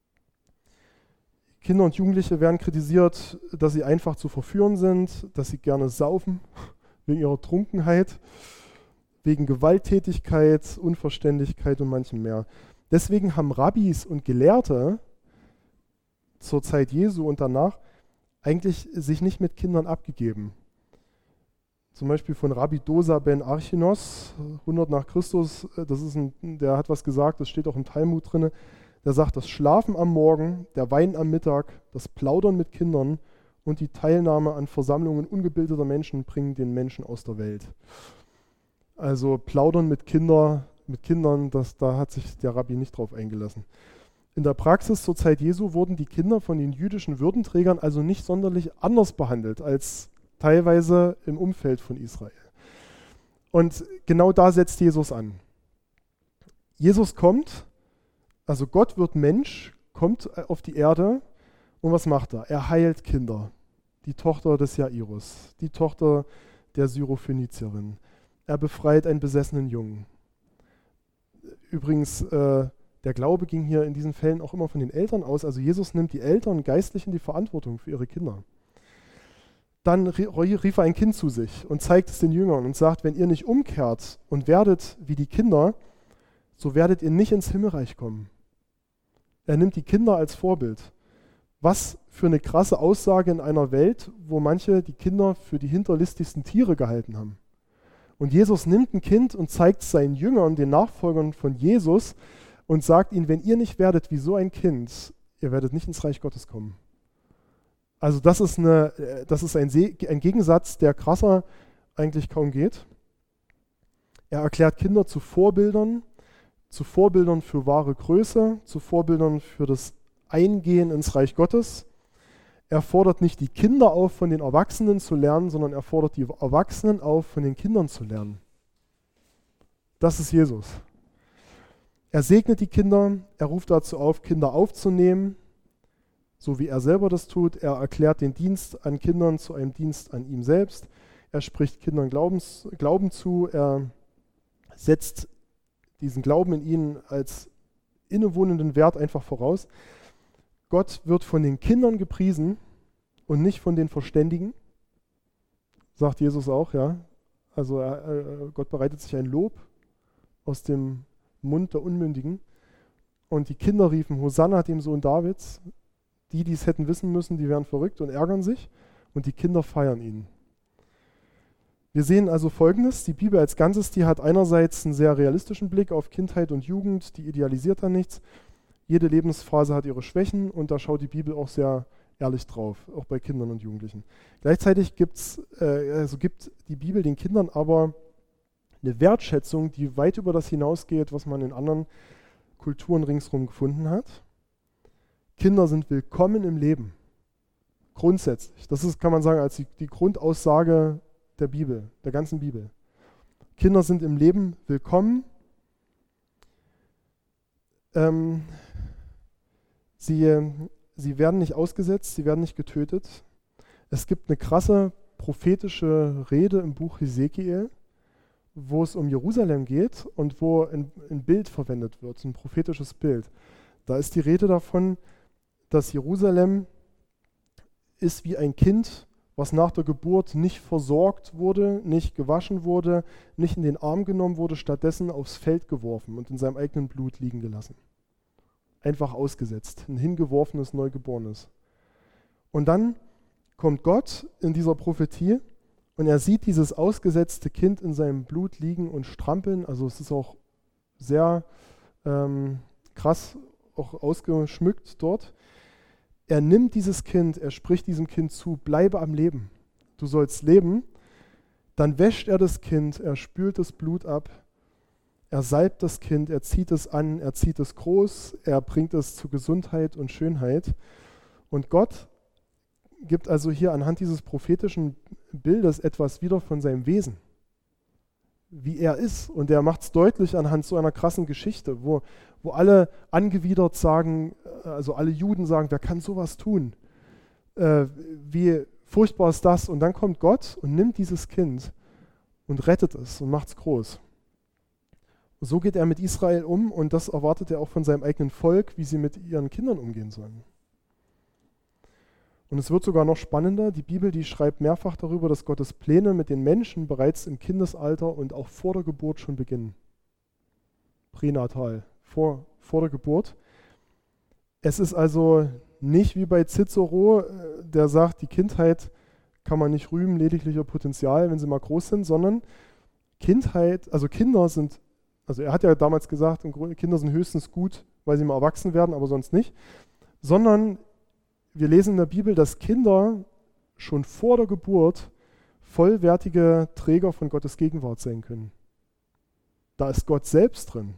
Kinder und Jugendliche werden kritisiert, dass sie einfach zu verführen sind, dass sie gerne saufen, wegen ihrer Trunkenheit, wegen Gewalttätigkeit, Unverständigkeit und manchem mehr. Deswegen haben Rabbis und Gelehrte zur Zeit Jesu und danach eigentlich sich nicht mit Kindern abgegeben. Zum Beispiel von Rabbi Dosa ben Archinos, hundert nach Christus, das ist ein, der hat was gesagt, das steht auch im Talmud drin, der sagt, das Schlafen am Morgen, der Wein am Mittag, das Plaudern mit Kindern und die Teilnahme an Versammlungen ungebildeter Menschen bringen den Menschen aus der Welt. Also Plaudern mit, Kinder, mit Kindern, das, da hat sich der Rabbi nicht drauf eingelassen. In der Praxis zur Zeit Jesu wurden die Kinder von den jüdischen Würdenträgern also nicht sonderlich anders behandelt als teilweise im Umfeld von Israel. Und genau da setzt Jesus an. Jesus kommt, also Gott wird Mensch, kommt auf die Erde und was macht er? Er heilt Kinder. Die Tochter des Jairus, die Tochter der Syrophönizierin. Er befreit einen besessenen Jungen. Übrigens, äh, der Glaube ging hier in diesen Fällen auch immer von den Eltern aus. Also Jesus nimmt die Eltern Geistlichen die Verantwortung für ihre Kinder. Dann rief er ein Kind zu sich und zeigt es den Jüngern und sagt, wenn ihr nicht umkehrt und werdet wie die Kinder, so werdet ihr nicht ins Himmelreich kommen. Er nimmt die Kinder als Vorbild. Was für eine krasse Aussage in einer Welt, wo manche die Kinder für die hinterlistigsten Tiere gehalten haben. Und Jesus nimmt ein Kind und zeigt es seinen Jüngern, den Nachfolgern von Jesus, und sagt ihnen, wenn ihr nicht werdet wie so ein Kind, ihr werdet nicht ins Reich Gottes kommen. Also das ist, eine, das ist ein, Se- ein Gegensatz, der krasser eigentlich kaum geht. Er erklärt Kinder zu Vorbildern, zu Vorbildern für wahre Größe, zu Vorbildern für das Eingehen ins Reich Gottes. Er fordert nicht die Kinder auf, von den Erwachsenen zu lernen, sondern er fordert die Erwachsenen auf, von den Kindern zu lernen. Das ist Jesus. Er segnet die Kinder, er ruft dazu auf, Kinder aufzunehmen, so wie er selber das tut. Er erklärt den Dienst an Kindern zu einem Dienst an ihm selbst. Er spricht Kindern Glaubens, Glauben zu, er setzt diesen Glauben in ihnen als innewohnenden Wert einfach voraus. Gott wird von den Kindern gepriesen und nicht von den Verständigen, sagt Jesus auch, ja. Also er, Gott bereitet sich ein Lob aus dem Mund der Unmündigen. Und die Kinder riefen, Hosanna, dem Sohn Davids. Die, die es hätten wissen müssen, die werden verrückt und ärgern sich. Und die Kinder feiern ihn. Wir sehen also Folgendes: Die Bibel als Ganzes, die hat einerseits einen sehr realistischen Blick auf Kindheit und Jugend, die idealisiert da nichts. Jede Lebensphase hat ihre Schwächen und da schaut die Bibel auch sehr ehrlich drauf, auch bei Kindern und Jugendlichen. Gleichzeitig gibt's, äh, also gibt die Bibel den Kindern aber eine Wertschätzung, die weit über das hinausgeht, was man in anderen Kulturen ringsherum gefunden hat. Kinder sind willkommen im Leben. Grundsätzlich. Das ist, kann man sagen, als die, die Grundaussage der Bibel, der ganzen Bibel. Kinder sind im Leben willkommen. Ähm, sie, sie werden nicht ausgesetzt, sie werden nicht getötet. Es gibt eine krasse prophetische Rede im Buch Hesekiel, wo es um Jerusalem geht und wo ein, ein Bild verwendet wird, ein prophetisches Bild. Da ist die Rede davon, dass Jerusalem ist wie ein Kind, was nach der Geburt nicht versorgt wurde, nicht gewaschen wurde, nicht in den Arm genommen wurde, stattdessen aufs Feld geworfen und in seinem eigenen Blut liegen gelassen. Einfach ausgesetzt, ein hingeworfenes Neugeborenes. Und dann kommt Gott in dieser Prophetie und er sieht dieses ausgesetzte Kind in seinem Blut liegen und strampeln. Also es ist auch sehr ähm, krass auch ausgeschmückt dort. Er nimmt dieses Kind, er spricht diesem Kind zu, bleibe am Leben, du sollst leben. Dann wäscht er das Kind, er spült das Blut ab, er salbt das Kind, er zieht es an, er zieht es groß, er bringt es zu Gesundheit und Schönheit. Und Gott gibt also hier anhand dieses prophetischen Bildes etwas wieder von seinem Wesen, wie er ist. Und er macht es deutlich anhand so einer krassen Geschichte, wo, wo alle angewidert sagen, also alle Juden sagen, wer kann sowas tun? Äh, wie furchtbar ist das? Und dann kommt Gott und nimmt dieses Kind und rettet es und macht es groß. Und so geht er mit Israel um und das erwartet er auch von seinem eigenen Volk, wie sie mit ihren Kindern umgehen sollen. Und es wird sogar noch spannender, die Bibel, die schreibt mehrfach darüber, dass Gottes Pläne mit den Menschen bereits im Kindesalter und auch vor der Geburt schon beginnen. Pränatal, vor, vor der Geburt. Es ist also nicht wie bei Cicero, der sagt, die Kindheit kann man nicht rühmen, lediglich ihr Potenzial, wenn sie mal groß sind, sondern Kindheit, also Kinder sind, also er hat ja damals gesagt, im Grunde, Kinder sind höchstens gut, weil sie mal erwachsen werden, aber sonst nicht, sondern wir lesen in der Bibel, dass Kinder schon vor der Geburt vollwertige Träger von Gottes Gegenwart sein können. Da ist Gott selbst drin.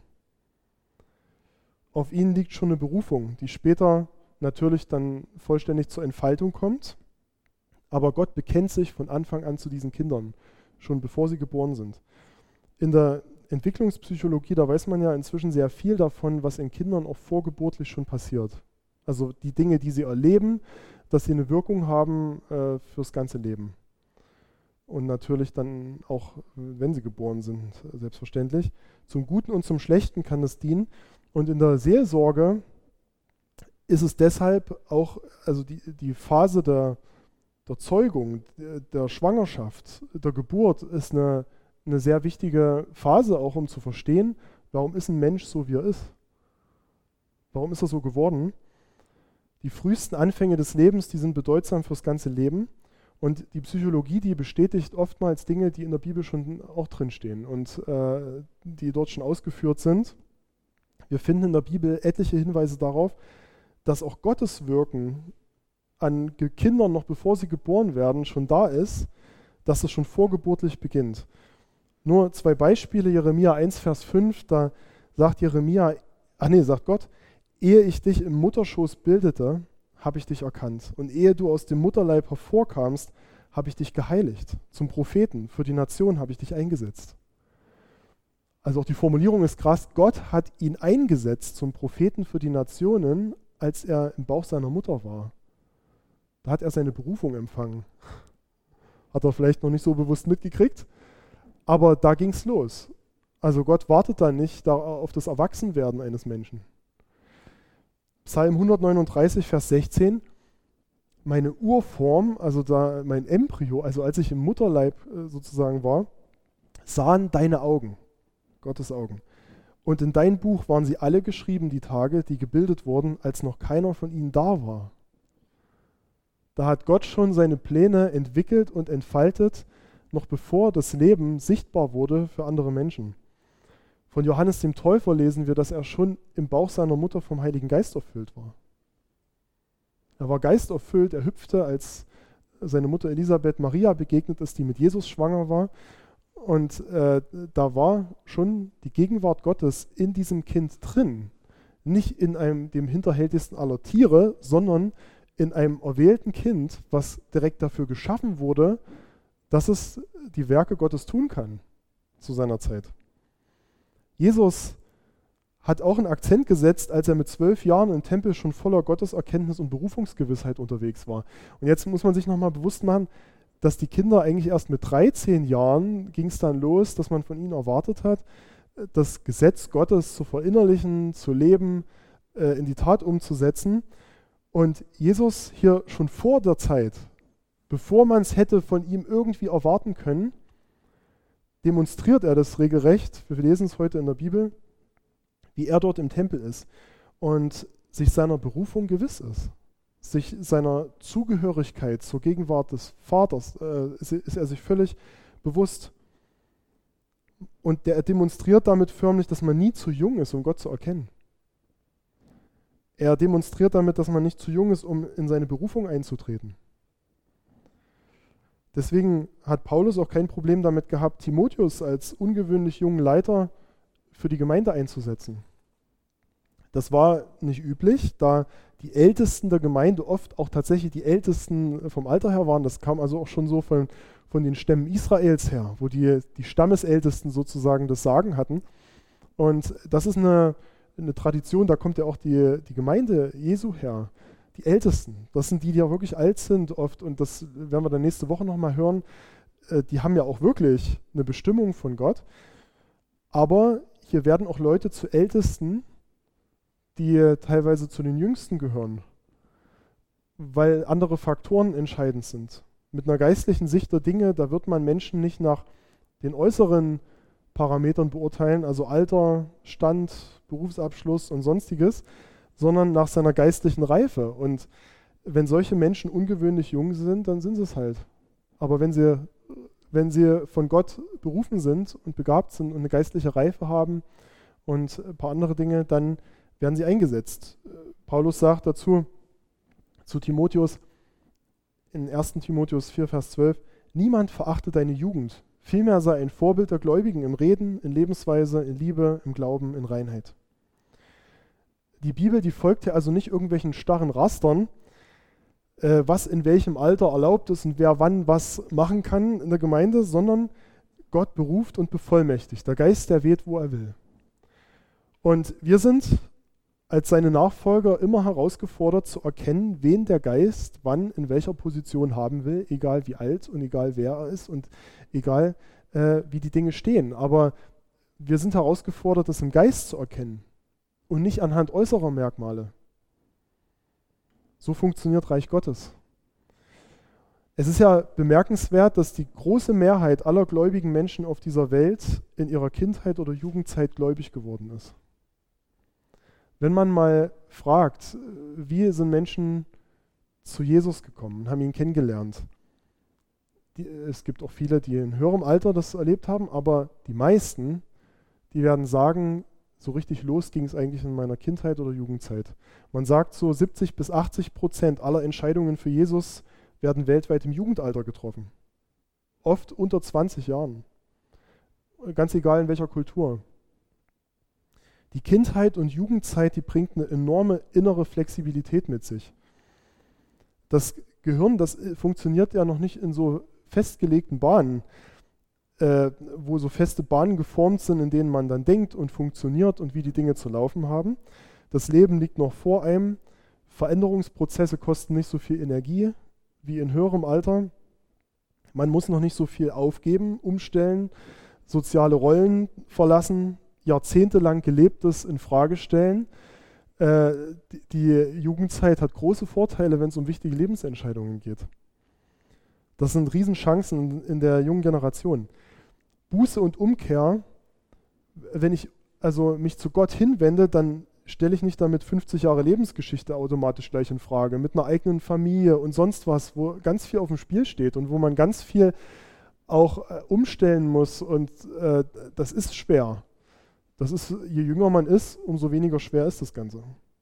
Auf ihnen liegt schon eine Berufung, die später natürlich dann vollständig zur Entfaltung kommt. Aber Gott bekennt sich von Anfang an zu diesen Kindern, schon bevor sie geboren sind. In der Entwicklungspsychologie, da weiß man ja inzwischen sehr viel davon, was in Kindern auch vorgeburtlich schon passiert. Also die Dinge, die sie erleben, dass sie eine Wirkung haben äh, fürs ganze Leben. Und natürlich dann auch, wenn sie geboren sind, selbstverständlich. Zum Guten und zum Schlechten kann das dienen. Und in der Seelsorge ist es deshalb auch, also die, die Phase der, der Zeugung, der Schwangerschaft, der Geburt ist eine, eine sehr wichtige Phase auch, um zu verstehen, warum ist ein Mensch so, wie er ist. Warum ist er so geworden? Die frühesten Anfänge des Lebens, die sind bedeutsam fürs ganze Leben. Und die Psychologie, die bestätigt oftmals Dinge, die in der Bibel schon auch drinstehen und äh, die dort schon ausgeführt sind. Wir finden in der Bibel etliche Hinweise darauf, dass auch Gottes Wirken an Kindern, noch bevor sie geboren werden, schon da ist, dass es schon vorgeburtlich beginnt. Nur zwei Beispiele, Jeremia eins, Vers fünf, da sagt Jeremia, ach nee, sagt Gott, ehe ich dich im Mutterschoß bildete, habe ich dich erkannt. Und ehe du aus dem Mutterleib hervorkamst, habe ich dich geheiligt. Zum Propheten, für die Nation habe ich dich eingesetzt. Also auch die Formulierung ist krass. Gott hat ihn eingesetzt zum Propheten für die Nationen, als er im Bauch seiner Mutter war. Da hat er seine Berufung empfangen. Hat er vielleicht noch nicht so bewusst mitgekriegt, aber da ging es los. Also Gott wartet da nicht da auf das Erwachsenwerden eines Menschen. Psalm hundertneununddreißig, Vers sechzehn. Meine Urform, also da mein Embryo, also als ich im Mutterleib äh, sozusagen war, sahen deine Augen, Gottes Augen. Und in dein Buch waren sie alle geschrieben, die Tage, die gebildet wurden, als noch keiner von ihnen da war. Da hat Gott schon seine Pläne entwickelt und entfaltet, noch bevor das Leben sichtbar wurde für andere Menschen. Von Johannes dem Täufer lesen wir, dass er schon im Bauch seiner Mutter vom Heiligen Geist erfüllt war. Er war geisterfüllt, er hüpfte, als seine Mutter Elisabeth Maria begegnet ist, die mit Jesus schwanger war. Und äh, da war schon die Gegenwart Gottes in diesem Kind drin. Nicht in einem, dem hinterhältigsten aller Tiere, sondern in einem erwählten Kind, was direkt dafür geschaffen wurde, dass es die Werke Gottes tun kann zu seiner Zeit. Jesus hat auch einen Akzent gesetzt, als er mit zwölf Jahren im Tempel schon voller Gotteserkenntnis und Berufungsgewissheit unterwegs war. Und jetzt muss man sich nochmal bewusst machen, dass die Kinder eigentlich erst mit dreizehn Jahren ging es dann los, dass man von ihnen erwartet hat, das Gesetz Gottes zu verinnerlichen, zu leben, äh, in die Tat umzusetzen. Und Jesus hier schon vor der Zeit, bevor man es hätte von ihm irgendwie erwarten können, demonstriert er das regelrecht, wir lesen es heute in der Bibel, wie er dort im Tempel ist und sich seiner Berufung gewiss ist. Sich seiner Zugehörigkeit zur Gegenwart des Vaters äh, ist, ist er sich völlig bewusst. Und der, er demonstriert damit förmlich, dass man nie zu jung ist, um Gott zu erkennen. Er demonstriert damit, dass man nicht zu jung ist, um in seine Berufung einzutreten. Deswegen hat Paulus auch kein Problem damit gehabt, Timotheus als ungewöhnlich jungen Leiter für die Gemeinde einzusetzen. Das war nicht üblich, da die Ältesten der Gemeinde oft auch tatsächlich die Ältesten vom Alter her waren. Das kam also auch schon so von, von den Stämmen Israels her, wo die, die Stammesältesten sozusagen das Sagen hatten. Und das ist eine, eine Tradition, da kommt ja auch die, die Gemeinde Jesu her. Die Ältesten, das sind die, die ja wirklich alt sind oft, und das werden wir dann nächste Woche nochmal hören, äh, die haben ja auch wirklich eine Bestimmung von Gott. Aber hier werden auch Leute zu Ältesten, die teilweise zu den Jüngsten gehören, weil andere Faktoren entscheidend sind. Mit einer geistlichen Sicht der Dinge, da wird man Menschen nicht nach den äußeren Parametern beurteilen, also Alter, Stand, Berufsabschluss und sonstiges, sondern nach seiner geistlichen Reife. Und wenn solche Menschen ungewöhnlich jung sind, dann sind sie es halt. Aber wenn sie, wenn sie von Gott berufen sind und begabt sind und eine geistliche Reife haben und ein paar andere Dinge, dann werden sie eingesetzt. Paulus sagt dazu zu Timotheus in ersten Timotheus vier, Vers zwölf, niemand verachte deine Jugend, vielmehr sei ein Vorbild der Gläubigen im Reden, in Lebensweise, in Liebe, im Glauben, in Reinheit. Die Bibel, die folgt ja also nicht irgendwelchen starren Rastern, äh, was in welchem Alter erlaubt ist und wer wann was machen kann in der Gemeinde, sondern Gott beruft und bevollmächtigt. Der Geist, der weht, wo er will. Und wir sind als seine Nachfolger immer herausgefordert zu erkennen, wen der Geist wann in welcher Position haben will, egal wie alt und egal wer er ist und egal äh, wie die Dinge stehen. Aber wir sind herausgefordert, das im Geist zu erkennen und nicht anhand äußerer Merkmale. So funktioniert Reich Gottes. Es ist ja bemerkenswert, dass die große Mehrheit aller gläubigen Menschen auf dieser Welt in ihrer Kindheit oder Jugendzeit gläubig geworden ist. Wenn man mal fragt, wie sind Menschen zu Jesus gekommen und haben ihn kennengelernt? Die, es gibt auch viele, die in höherem Alter das erlebt haben, aber die meisten, die werden sagen, so richtig los ging es eigentlich in meiner Kindheit oder Jugendzeit. Man sagt so siebzig bis achtzig Prozent aller Entscheidungen für Jesus werden weltweit im Jugendalter getroffen. Oft unter zwanzig Jahren. Ganz egal in welcher Kultur. Die Kindheit und Jugendzeit, die bringt eine enorme innere Flexibilität mit sich. Das Gehirn, das funktioniert ja noch nicht in so festgelegten Bahnen, äh, wo so feste Bahnen geformt sind, in denen man dann denkt und funktioniert und wie die Dinge zu laufen haben. Das Leben liegt noch vor einem. Veränderungsprozesse kosten nicht so viel Energie wie in höherem Alter. Man muss noch nicht so viel aufgeben, umstellen, soziale Rollen verlassen, jahrzehntelang Gelebtes in Frage stellen. Äh, die, die Jugendzeit hat große Vorteile, wenn es um wichtige Lebensentscheidungen geht. Das sind Riesenchancen in, in der jungen Generation. Buße und Umkehr, wenn ich also mich zu Gott hinwende, dann stelle ich nicht damit fünfzig Jahre Lebensgeschichte automatisch gleich in Frage, mit einer eigenen Familie und sonst was, wo ganz viel auf dem Spiel steht und wo man ganz viel auch äh, umstellen muss und äh, das ist schwer. Das ist, je jünger man ist, umso weniger schwer ist das Ganze.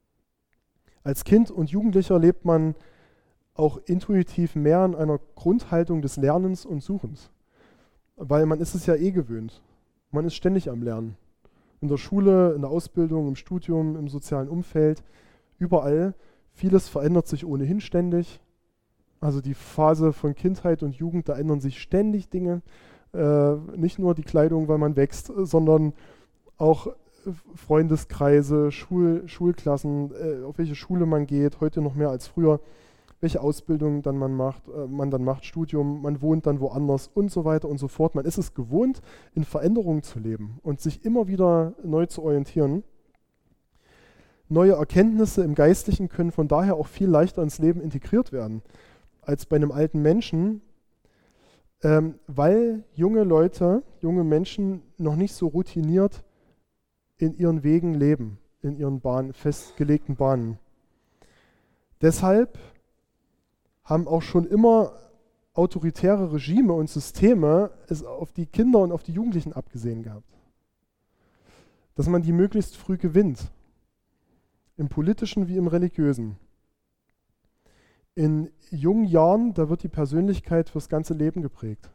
Als Kind und Jugendlicher lebt man auch intuitiv mehr in einer Grundhaltung des Lernens und Suchens, weil man ist es ja eh gewöhnt. Man ist ständig am Lernen. In der Schule, in der Ausbildung, im Studium, im sozialen Umfeld, überall. Vieles verändert sich ohnehin ständig. Also die Phase von Kindheit und Jugend, da ändern sich ständig Dinge. Äh, nicht nur die Kleidung, weil man wächst, sondern auch Freundeskreise, Schul, Schulklassen, äh, auf welche Schule man geht, heute noch mehr als früher, welche Ausbildung dann man macht, äh, man dann macht, Studium, man wohnt dann woanders und so weiter und so fort. Man ist es gewohnt, in Veränderungen zu leben und sich immer wieder neu zu orientieren. Neue Erkenntnisse im Geistlichen können von daher auch viel leichter ins Leben integriert werden als bei einem alten Menschen, ähm, weil junge Leute, junge Menschen noch nicht so routiniert in ihren Wegen leben, in ihren Bahnen, festgelegten Bahnen. Deshalb haben auch schon immer autoritäre Regime und Systeme es auf die Kinder und auf die Jugendlichen abgesehen gehabt. Dass man die möglichst früh gewinnt, im politischen wie im religiösen. In jungen Jahren, da wird die Persönlichkeit fürs ganze Leben geprägt.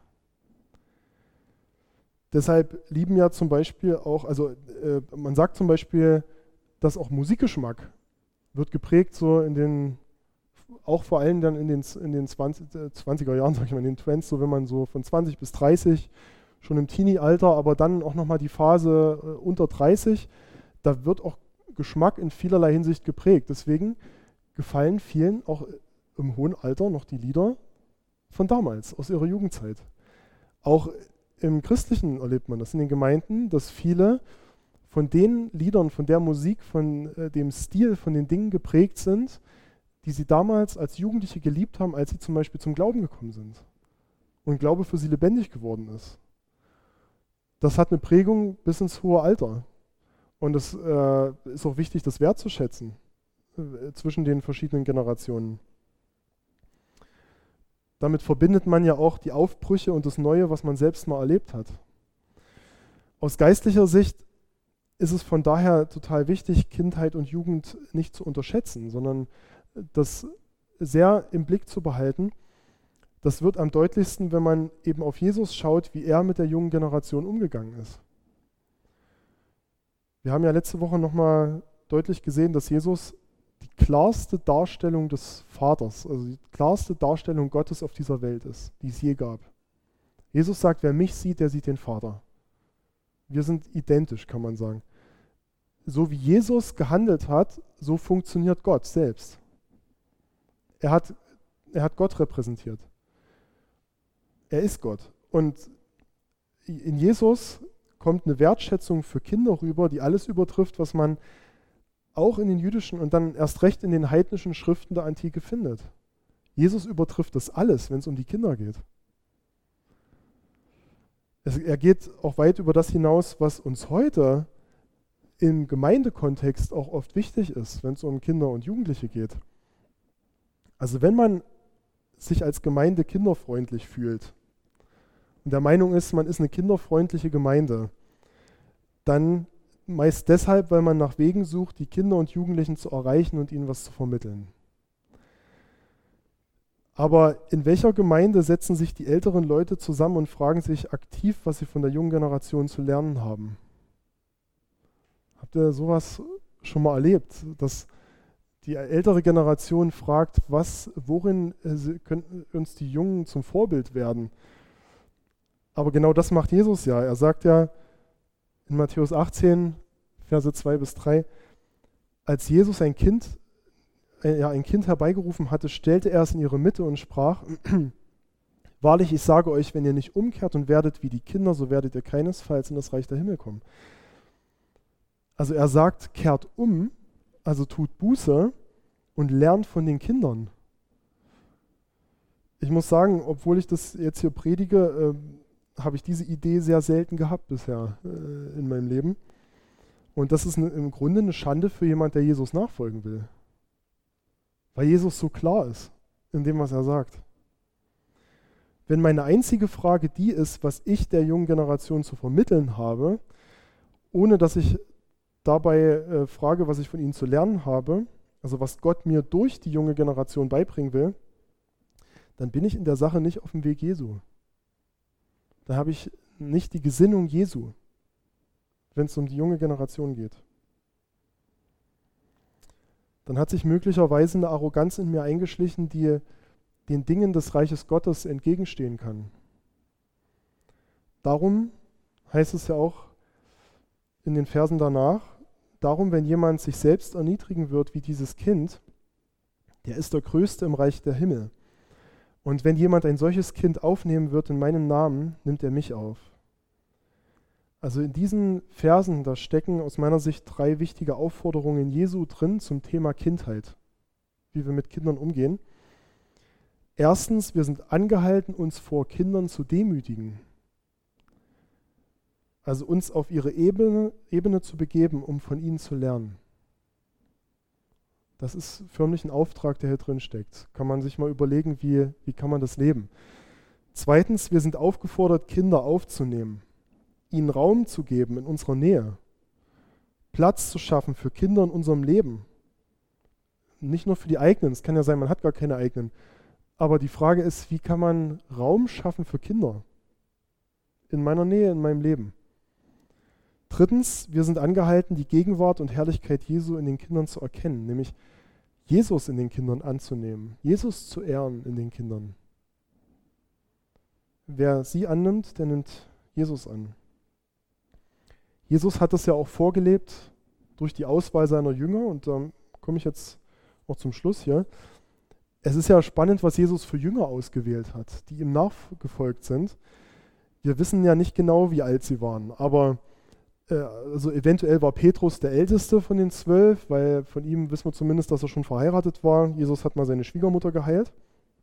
Deshalb lieben ja zum Beispiel auch, also äh, man sagt zum Beispiel, dass auch Musikgeschmack wird geprägt so in den auch vor allem dann in den, in den zwanzig, äh, zwanziger Jahren, sag ich mal, in den Trends, so wenn man so von zwanzig bis dreißig, schon im Teenie-Alter, aber dann auch nochmal die Phase äh, unter dreißig, da wird auch Geschmack in vielerlei Hinsicht geprägt. Deswegen gefallen vielen auch im hohen Alter noch die Lieder von damals, aus ihrer Jugendzeit. Auch im Christlichen erlebt man das in den Gemeinden, dass viele von den Liedern, von der Musik, von äh, dem Stil, von den Dingen geprägt sind, die sie damals als Jugendliche geliebt haben, als sie zum Beispiel zum Glauben gekommen sind und Glaube für sie lebendig geworden ist. Das hat eine Prägung bis ins hohe Alter. Und es äh, ist auch wichtig, das wertzuschätzen äh, zwischen den verschiedenen Generationen. Damit verbindet man ja auch die Aufbrüche und das Neue, was man selbst mal erlebt hat. Aus geistlicher Sicht ist es von daher total wichtig, Kindheit und Jugend nicht zu unterschätzen, sondern das sehr im Blick zu behalten. Das wird am deutlichsten, wenn man eben auf Jesus schaut, wie er mit der jungen Generation umgegangen ist. Wir haben ja letzte Woche nochmal deutlich gesehen, dass Jesus die klarste Darstellung des Vaters, also die klarste Darstellung Gottes auf dieser Welt ist, die es je gab. Jesus sagt, wer mich sieht, der sieht den Vater. Wir sind identisch, kann man sagen. So wie Jesus gehandelt hat, so funktioniert Gott selbst. Er hat, er hat Gott repräsentiert. Er ist Gott. Und in Jesus kommt eine Wertschätzung für Kinder rüber, die alles übertrifft, was man auch in den jüdischen und dann erst recht in den heidnischen Schriften der Antike findet. Jesus übertrifft das alles, wenn es um die Kinder geht. Es, er geht auch weit über das hinaus, was uns heute im Gemeindekontext auch oft wichtig ist, wenn es um Kinder und Jugendliche geht. Also wenn man sich als Gemeinde kinderfreundlich fühlt und der Meinung ist, man ist eine kinderfreundliche Gemeinde, dann meist deshalb, weil man nach Wegen sucht, die Kinder und Jugendlichen zu erreichen und ihnen was zu vermitteln. Aber in welcher Gemeinde setzen sich die älteren Leute zusammen und fragen sich aktiv, was sie von der jungen Generation zu lernen haben? Habt ihr sowas schon mal erlebt, dass die ältere Generation fragt, was, worin äh, können uns die Jungen zum Vorbild werden? Aber genau das macht Jesus ja. Er sagt ja in Matthäus achtzehn, Verse zwei bis drei, als Jesus ein Kind, äh, ja, ein Kind herbeigerufen hatte, stellte er es in ihre Mitte und sprach, wahrlich, ich sage euch, wenn ihr nicht umkehrt und werdet wie die Kinder, so werdet ihr keinesfalls in das Reich der Himmel kommen. Also er sagt, kehrt um, also tut Buße und lernt von den Kindern. Ich muss sagen, obwohl ich das jetzt hier predige, äh, habe ich diese Idee sehr selten gehabt bisher äh, in meinem Leben. Und das ist ne, im Grunde eine Schande für jemand, der Jesus nachfolgen will. Weil Jesus so klar ist in dem, was er sagt. Wenn meine einzige Frage die ist, was ich der jungen Generation zu vermitteln habe, ohne dass ich dabei äh, frage, was ich von ihnen zu lernen habe, also was Gott mir durch die junge Generation beibringen will, dann bin ich in der Sache nicht auf dem Weg Jesu. Da habe ich nicht die Gesinnung Jesu, wenn es um die junge Generation geht. Dann hat sich möglicherweise eine Arroganz in mir eingeschlichen, die den Dingen des Reiches Gottes entgegenstehen kann. Darum heißt es ja auch in den Versen danach, darum, wenn jemand sich selbst erniedrigen wird wie dieses Kind, der ist der Größte im Reich der Himmel. Und wenn jemand ein solches Kind aufnehmen wird in meinem Namen, nimmt er mich auf. Also in diesen Versen, da stecken aus meiner Sicht drei wichtige Aufforderungen Jesu drin zum Thema Kindheit, wie wir mit Kindern umgehen. Erstens, wir sind angehalten, uns vor Kindern zu demütigen. Also uns auf ihre Ebene, Ebene zu begeben, um von ihnen zu lernen. Das ist förmlich ein Auftrag, der hier drin steckt. Kann man sich mal überlegen, wie, wie kann man das leben. Zweitens, wir sind aufgefordert, Kinder aufzunehmen, ihnen Raum zu geben in unserer Nähe, Platz zu schaffen für Kinder in unserem Leben. Nicht nur für die eigenen, es kann ja sein, man hat gar keine eigenen. Aber die Frage ist, wie kann man Raum schaffen für Kinder in meiner Nähe, in meinem Leben? Drittens, wir sind angehalten, die Gegenwart und Herrlichkeit Jesu in den Kindern zu erkennen, nämlich Jesus in den Kindern anzunehmen, Jesus zu ehren in den Kindern. Wer sie annimmt, der nimmt Jesus an. Jesus hat das ja auch vorgelebt durch die Auswahl seiner Jünger und da komme ich jetzt auch zum Schluss hier. Es ist ja spannend, was Jesus für Jünger ausgewählt hat, die ihm nachgefolgt sind. Wir wissen ja nicht genau, wie alt sie waren, aber also eventuell war Petrus der Älteste von den zwölf, weil von ihm wissen wir zumindest, dass er schon verheiratet war. Jesus hat mal seine Schwiegermutter geheilt.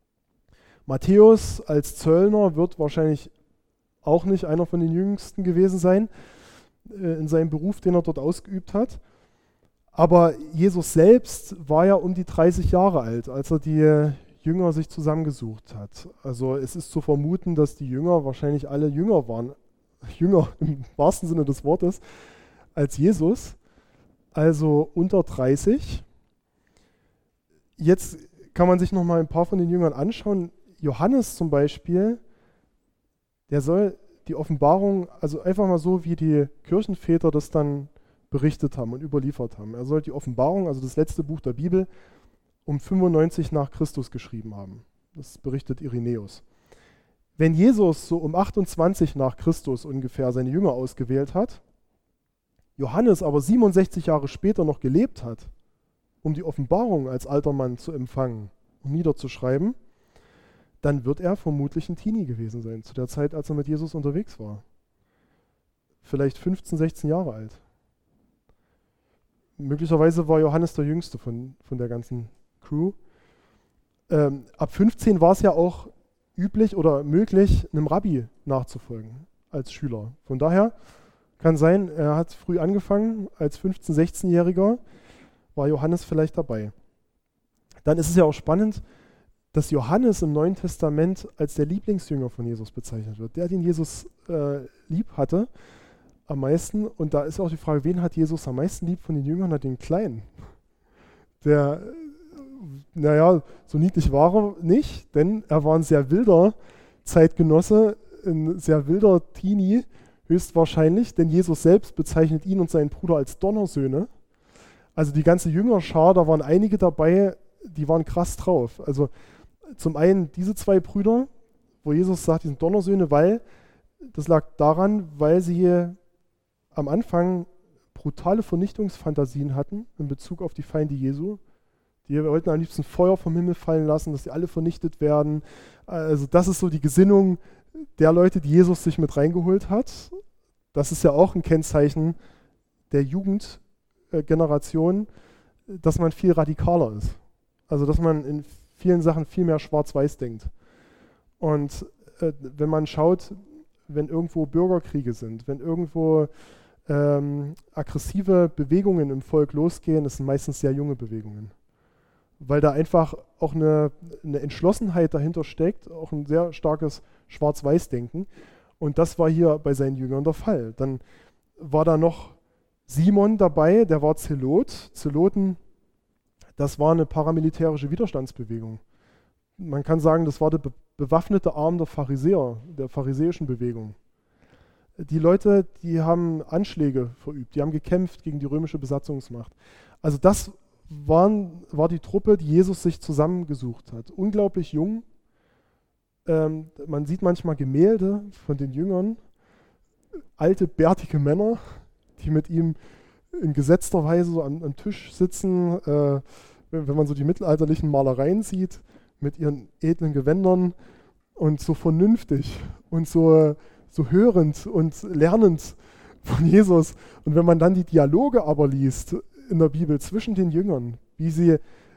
Matthäus als Zöllner wird wahrscheinlich auch nicht einer von den Jüngsten gewesen sein, äh, in seinem Beruf, den er dort ausgeübt hat. Aber Jesus selbst war ja um die dreißig Jahre alt, als er die Jünger sich zusammengesucht hat. Also es ist zu vermuten, dass die Jünger wahrscheinlich alle jünger waren, jünger im wahrsten Sinne des Wortes, als Jesus, also unter dreißig. Jetzt kann man sich noch mal ein paar von den Jüngern anschauen. Johannes zum Beispiel, der soll die Offenbarung, also einfach mal so, wie die Kirchenväter das dann berichtet haben und überliefert haben. Er soll die Offenbarung, also das letzte Buch der Bibel, um fünfundneunzig nach Christus geschrieben haben. Das berichtet Irenäus. Wenn Jesus so um achtundzwanzig nach Christus ungefähr seine Jünger ausgewählt hat, Johannes aber siebenundsechzig Jahre später noch gelebt hat, um die Offenbarung als alter Mann zu empfangen und niederzuschreiben, dann wird er vermutlich ein Teenie gewesen sein, zu der Zeit, als er mit Jesus unterwegs war. Vielleicht fünfzehn, sechzehn Jahre alt. Möglicherweise war Johannes der Jüngste von, von der ganzen Crew. Ähm, ab fünfzehn war es ja auch üblich oder möglich, einem Rabbi nachzufolgen als Schüler. Von daher kann sein, er hat früh angefangen, als fünfzehn-, sechzehnjähriger war Johannes vielleicht dabei. Dann ist es ja auch spannend, dass Johannes im Neuen Testament als der Lieblingsjünger von Jesus bezeichnet wird, der den Jesus äh, lieb hatte am meisten. Und da ist auch die Frage, wen hat Jesus am meisten lieb von den Jüngern? Hat den Kleinen. Der Naja, so niedlich war er nicht, denn er war ein sehr wilder Zeitgenosse, ein sehr wilder Teenie, höchstwahrscheinlich, denn Jesus selbst bezeichnet ihn und seinen Bruder als Donnersöhne. Also die ganze Jüngerschar, da waren einige dabei, die waren krass drauf. Also zum einen diese zwei Brüder, wo Jesus sagt, die sind Donnersöhne, weil, das lag daran, weil sie am Anfang brutale Vernichtungsfantasien hatten in Bezug auf die Feinde Jesu. Die wollten am liebsten Feuer vom Himmel fallen lassen, dass sie alle vernichtet werden. Also das ist so die Gesinnung der Leute, die Jesus sich mit reingeholt hat. Das ist ja auch ein Kennzeichen der Jugendgeneration, dass man viel radikaler ist. Also dass man in vielen Sachen viel mehr schwarz-weiß denkt. Und äh, wenn man schaut, wenn irgendwo Bürgerkriege sind, wenn irgendwo ähm, aggressive Bewegungen im Volk losgehen, das sind meistens sehr junge Bewegungen. Weil da einfach auch eine, eine Entschlossenheit dahinter steckt, auch ein sehr starkes Schwarz-Weiß-Denken. Und das war hier bei seinen Jüngern der Fall. Dann war da noch Simon dabei, der war Zelot. Zeloten, das war eine paramilitärische Widerstandsbewegung. Man kann sagen, das war der be bewaffnete Arm der Pharisäer, der pharisäischen Bewegung. Die Leute, die haben Anschläge verübt, die haben gekämpft gegen die römische Besatzungsmacht. Also das waren, war die Truppe, die Jesus sich zusammengesucht hat. Unglaublich jung. Ähm, man sieht manchmal Gemälde von den Jüngern, alte, bärtige Männer, die mit ihm in gesetzter Weise so am, am Tisch sitzen, äh, wenn, wenn man so die mittelalterlichen Malereien sieht, mit ihren edlen Gewändern und so vernünftig und so, so hörend und lernend von Jesus. Und wenn man dann die Dialoge aber liest in der Bibel zwischen den Jüngern, wie sie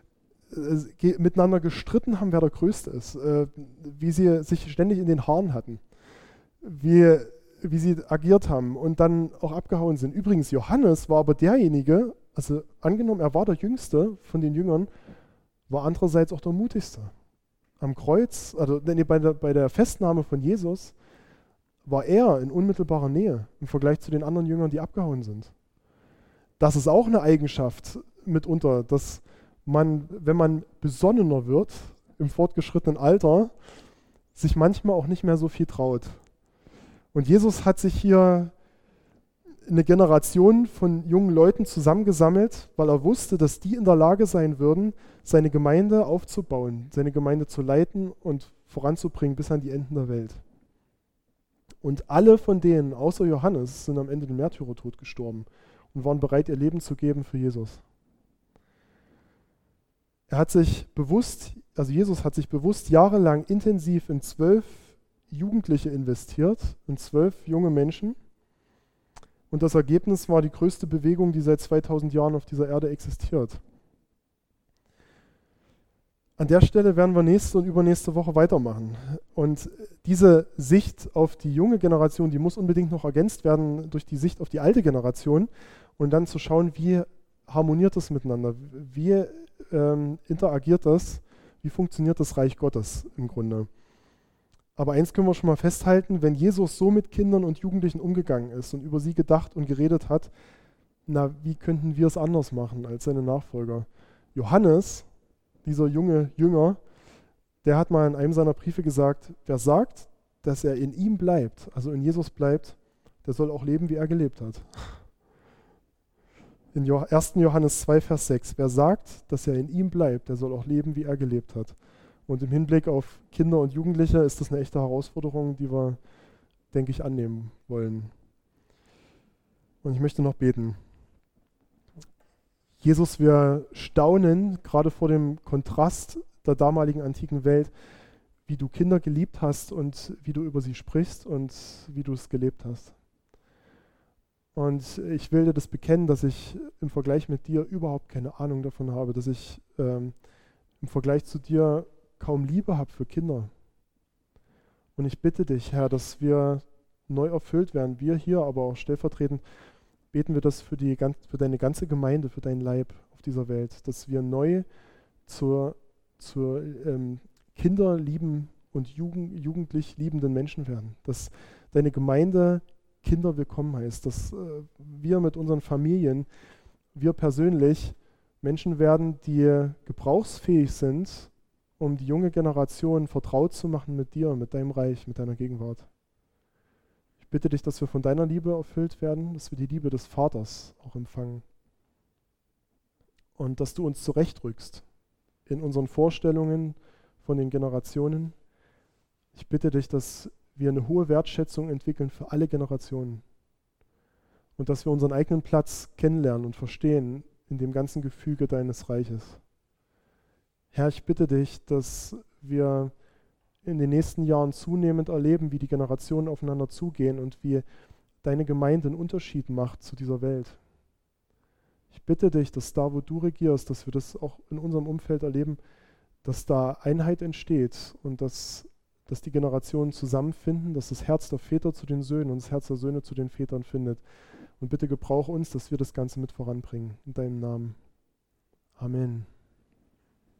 äh, miteinander gestritten haben, wer der Größte ist, äh, wie sie sich ständig in den Haaren hatten, wie, wie sie agiert haben und dann auch abgehauen sind. Übrigens, Johannes war aber derjenige, also angenommen, er war der Jüngste von den Jüngern, war andererseits auch der mutigste. Am Kreuz, also nee, bei, der, bei der Festnahme von Jesus, war er in unmittelbarer Nähe im Vergleich zu den anderen Jüngern, die abgehauen sind. Das ist auch eine Eigenschaft mitunter, dass man, wenn man besonnener wird im fortgeschrittenen Alter, sich manchmal auch nicht mehr so viel traut. Und Jesus hat sich hier eine Generation von jungen Leuten zusammengesammelt, weil er wusste, dass die in der Lage sein würden, seine Gemeinde aufzubauen, seine Gemeinde zu leiten und voranzubringen bis an die Enden der Welt. Und alle von denen, außer Johannes, sind am Ende den Märtyrertod gestorben und waren bereit, ihr Leben zu geben für Jesus. Er hat sich bewusst, also Jesus hat sich bewusst jahrelang intensiv in zwölf Jugendliche investiert, in zwölf junge Menschen. Und das Ergebnis war die größte Bewegung, die seit zweitausend Jahren auf dieser Erde existiert. An der Stelle werden wir nächste und übernächste Woche weitermachen. Und diese Sicht auf die junge Generation, die muss unbedingt noch ergänzt werden durch die Sicht auf die alte Generation und dann zu schauen, wie harmoniert das miteinander, wie ähm, interagiert das, wie funktioniert das Reich Gottes im Grunde. Aber eins können wir schon mal festhalten, wenn Jesus so mit Kindern und Jugendlichen umgegangen ist und über sie gedacht und geredet hat, na, wie könnten wir es anders machen als seine Nachfolger? Johannes, dieser junge Jünger, der hat mal in einem seiner Briefe gesagt, wer sagt, dass er in ihm bleibt, also in Jesus bleibt, der soll auch leben, wie er gelebt hat. In ersten Johannes zwei, Vers sechs, wer sagt, dass er in ihm bleibt, der soll auch leben, wie er gelebt hat. Und im Hinblick auf Kinder und Jugendliche ist das eine echte Herausforderung, die wir, denke ich, annehmen wollen. Und ich möchte noch beten. Jesus, wir staunen gerade vor dem Kontrast der damaligen antiken Welt, wie du Kinder geliebt hast und wie du über sie sprichst und wie du es gelebt hast. Und ich will dir das bekennen, dass ich im Vergleich mit dir überhaupt keine Ahnung davon habe, dass ich ähm, im Vergleich zu dir kaum Liebe habe für Kinder. Und ich bitte dich, Herr, dass wir neu erfüllt werden, wir hier, aber auch stellvertretend, beten wir das für, die, für deine ganze Gemeinde, für deinen Leib auf dieser Welt, dass wir neu zur, zur ähm, kinderlieben und Jugend, jugendlich liebenden Menschen werden, dass deine Gemeinde Kinder willkommen heißt, dass äh, wir mit unseren Familien, wir persönlich Menschen werden, die gebrauchsfähig sind, um die junge Generation vertraut zu machen mit dir, mit deinem Reich, mit deiner Gegenwart. Ich bitte dich, dass wir von deiner Liebe erfüllt werden, dass wir die Liebe des Vaters auch empfangen. und dass du uns zurechtrückst in unseren Vorstellungen von den Generationen. Ich bitte dich, dass wir eine hohe Wertschätzung entwickeln für alle Generationen und dass wir unseren eigenen Platz kennenlernen und verstehen in dem ganzen Gefüge deines Reiches. Herr, ich bitte dich, dass wir in den nächsten Jahren zunehmend erleben, wie die Generationen aufeinander zugehen und wie deine Gemeinde einen Unterschied macht zu dieser Welt. Ich bitte dich, dass da, wo du regierst, dass wir das auch in unserem Umfeld erleben, dass da Einheit entsteht und dass, dass die Generationen zusammenfinden, dass das Herz der Väter zu den Söhnen und das Herz der Söhne zu den Vätern findet. Und bitte gebrauch uns, dass wir das Ganze mit voranbringen. In deinem Namen. Amen.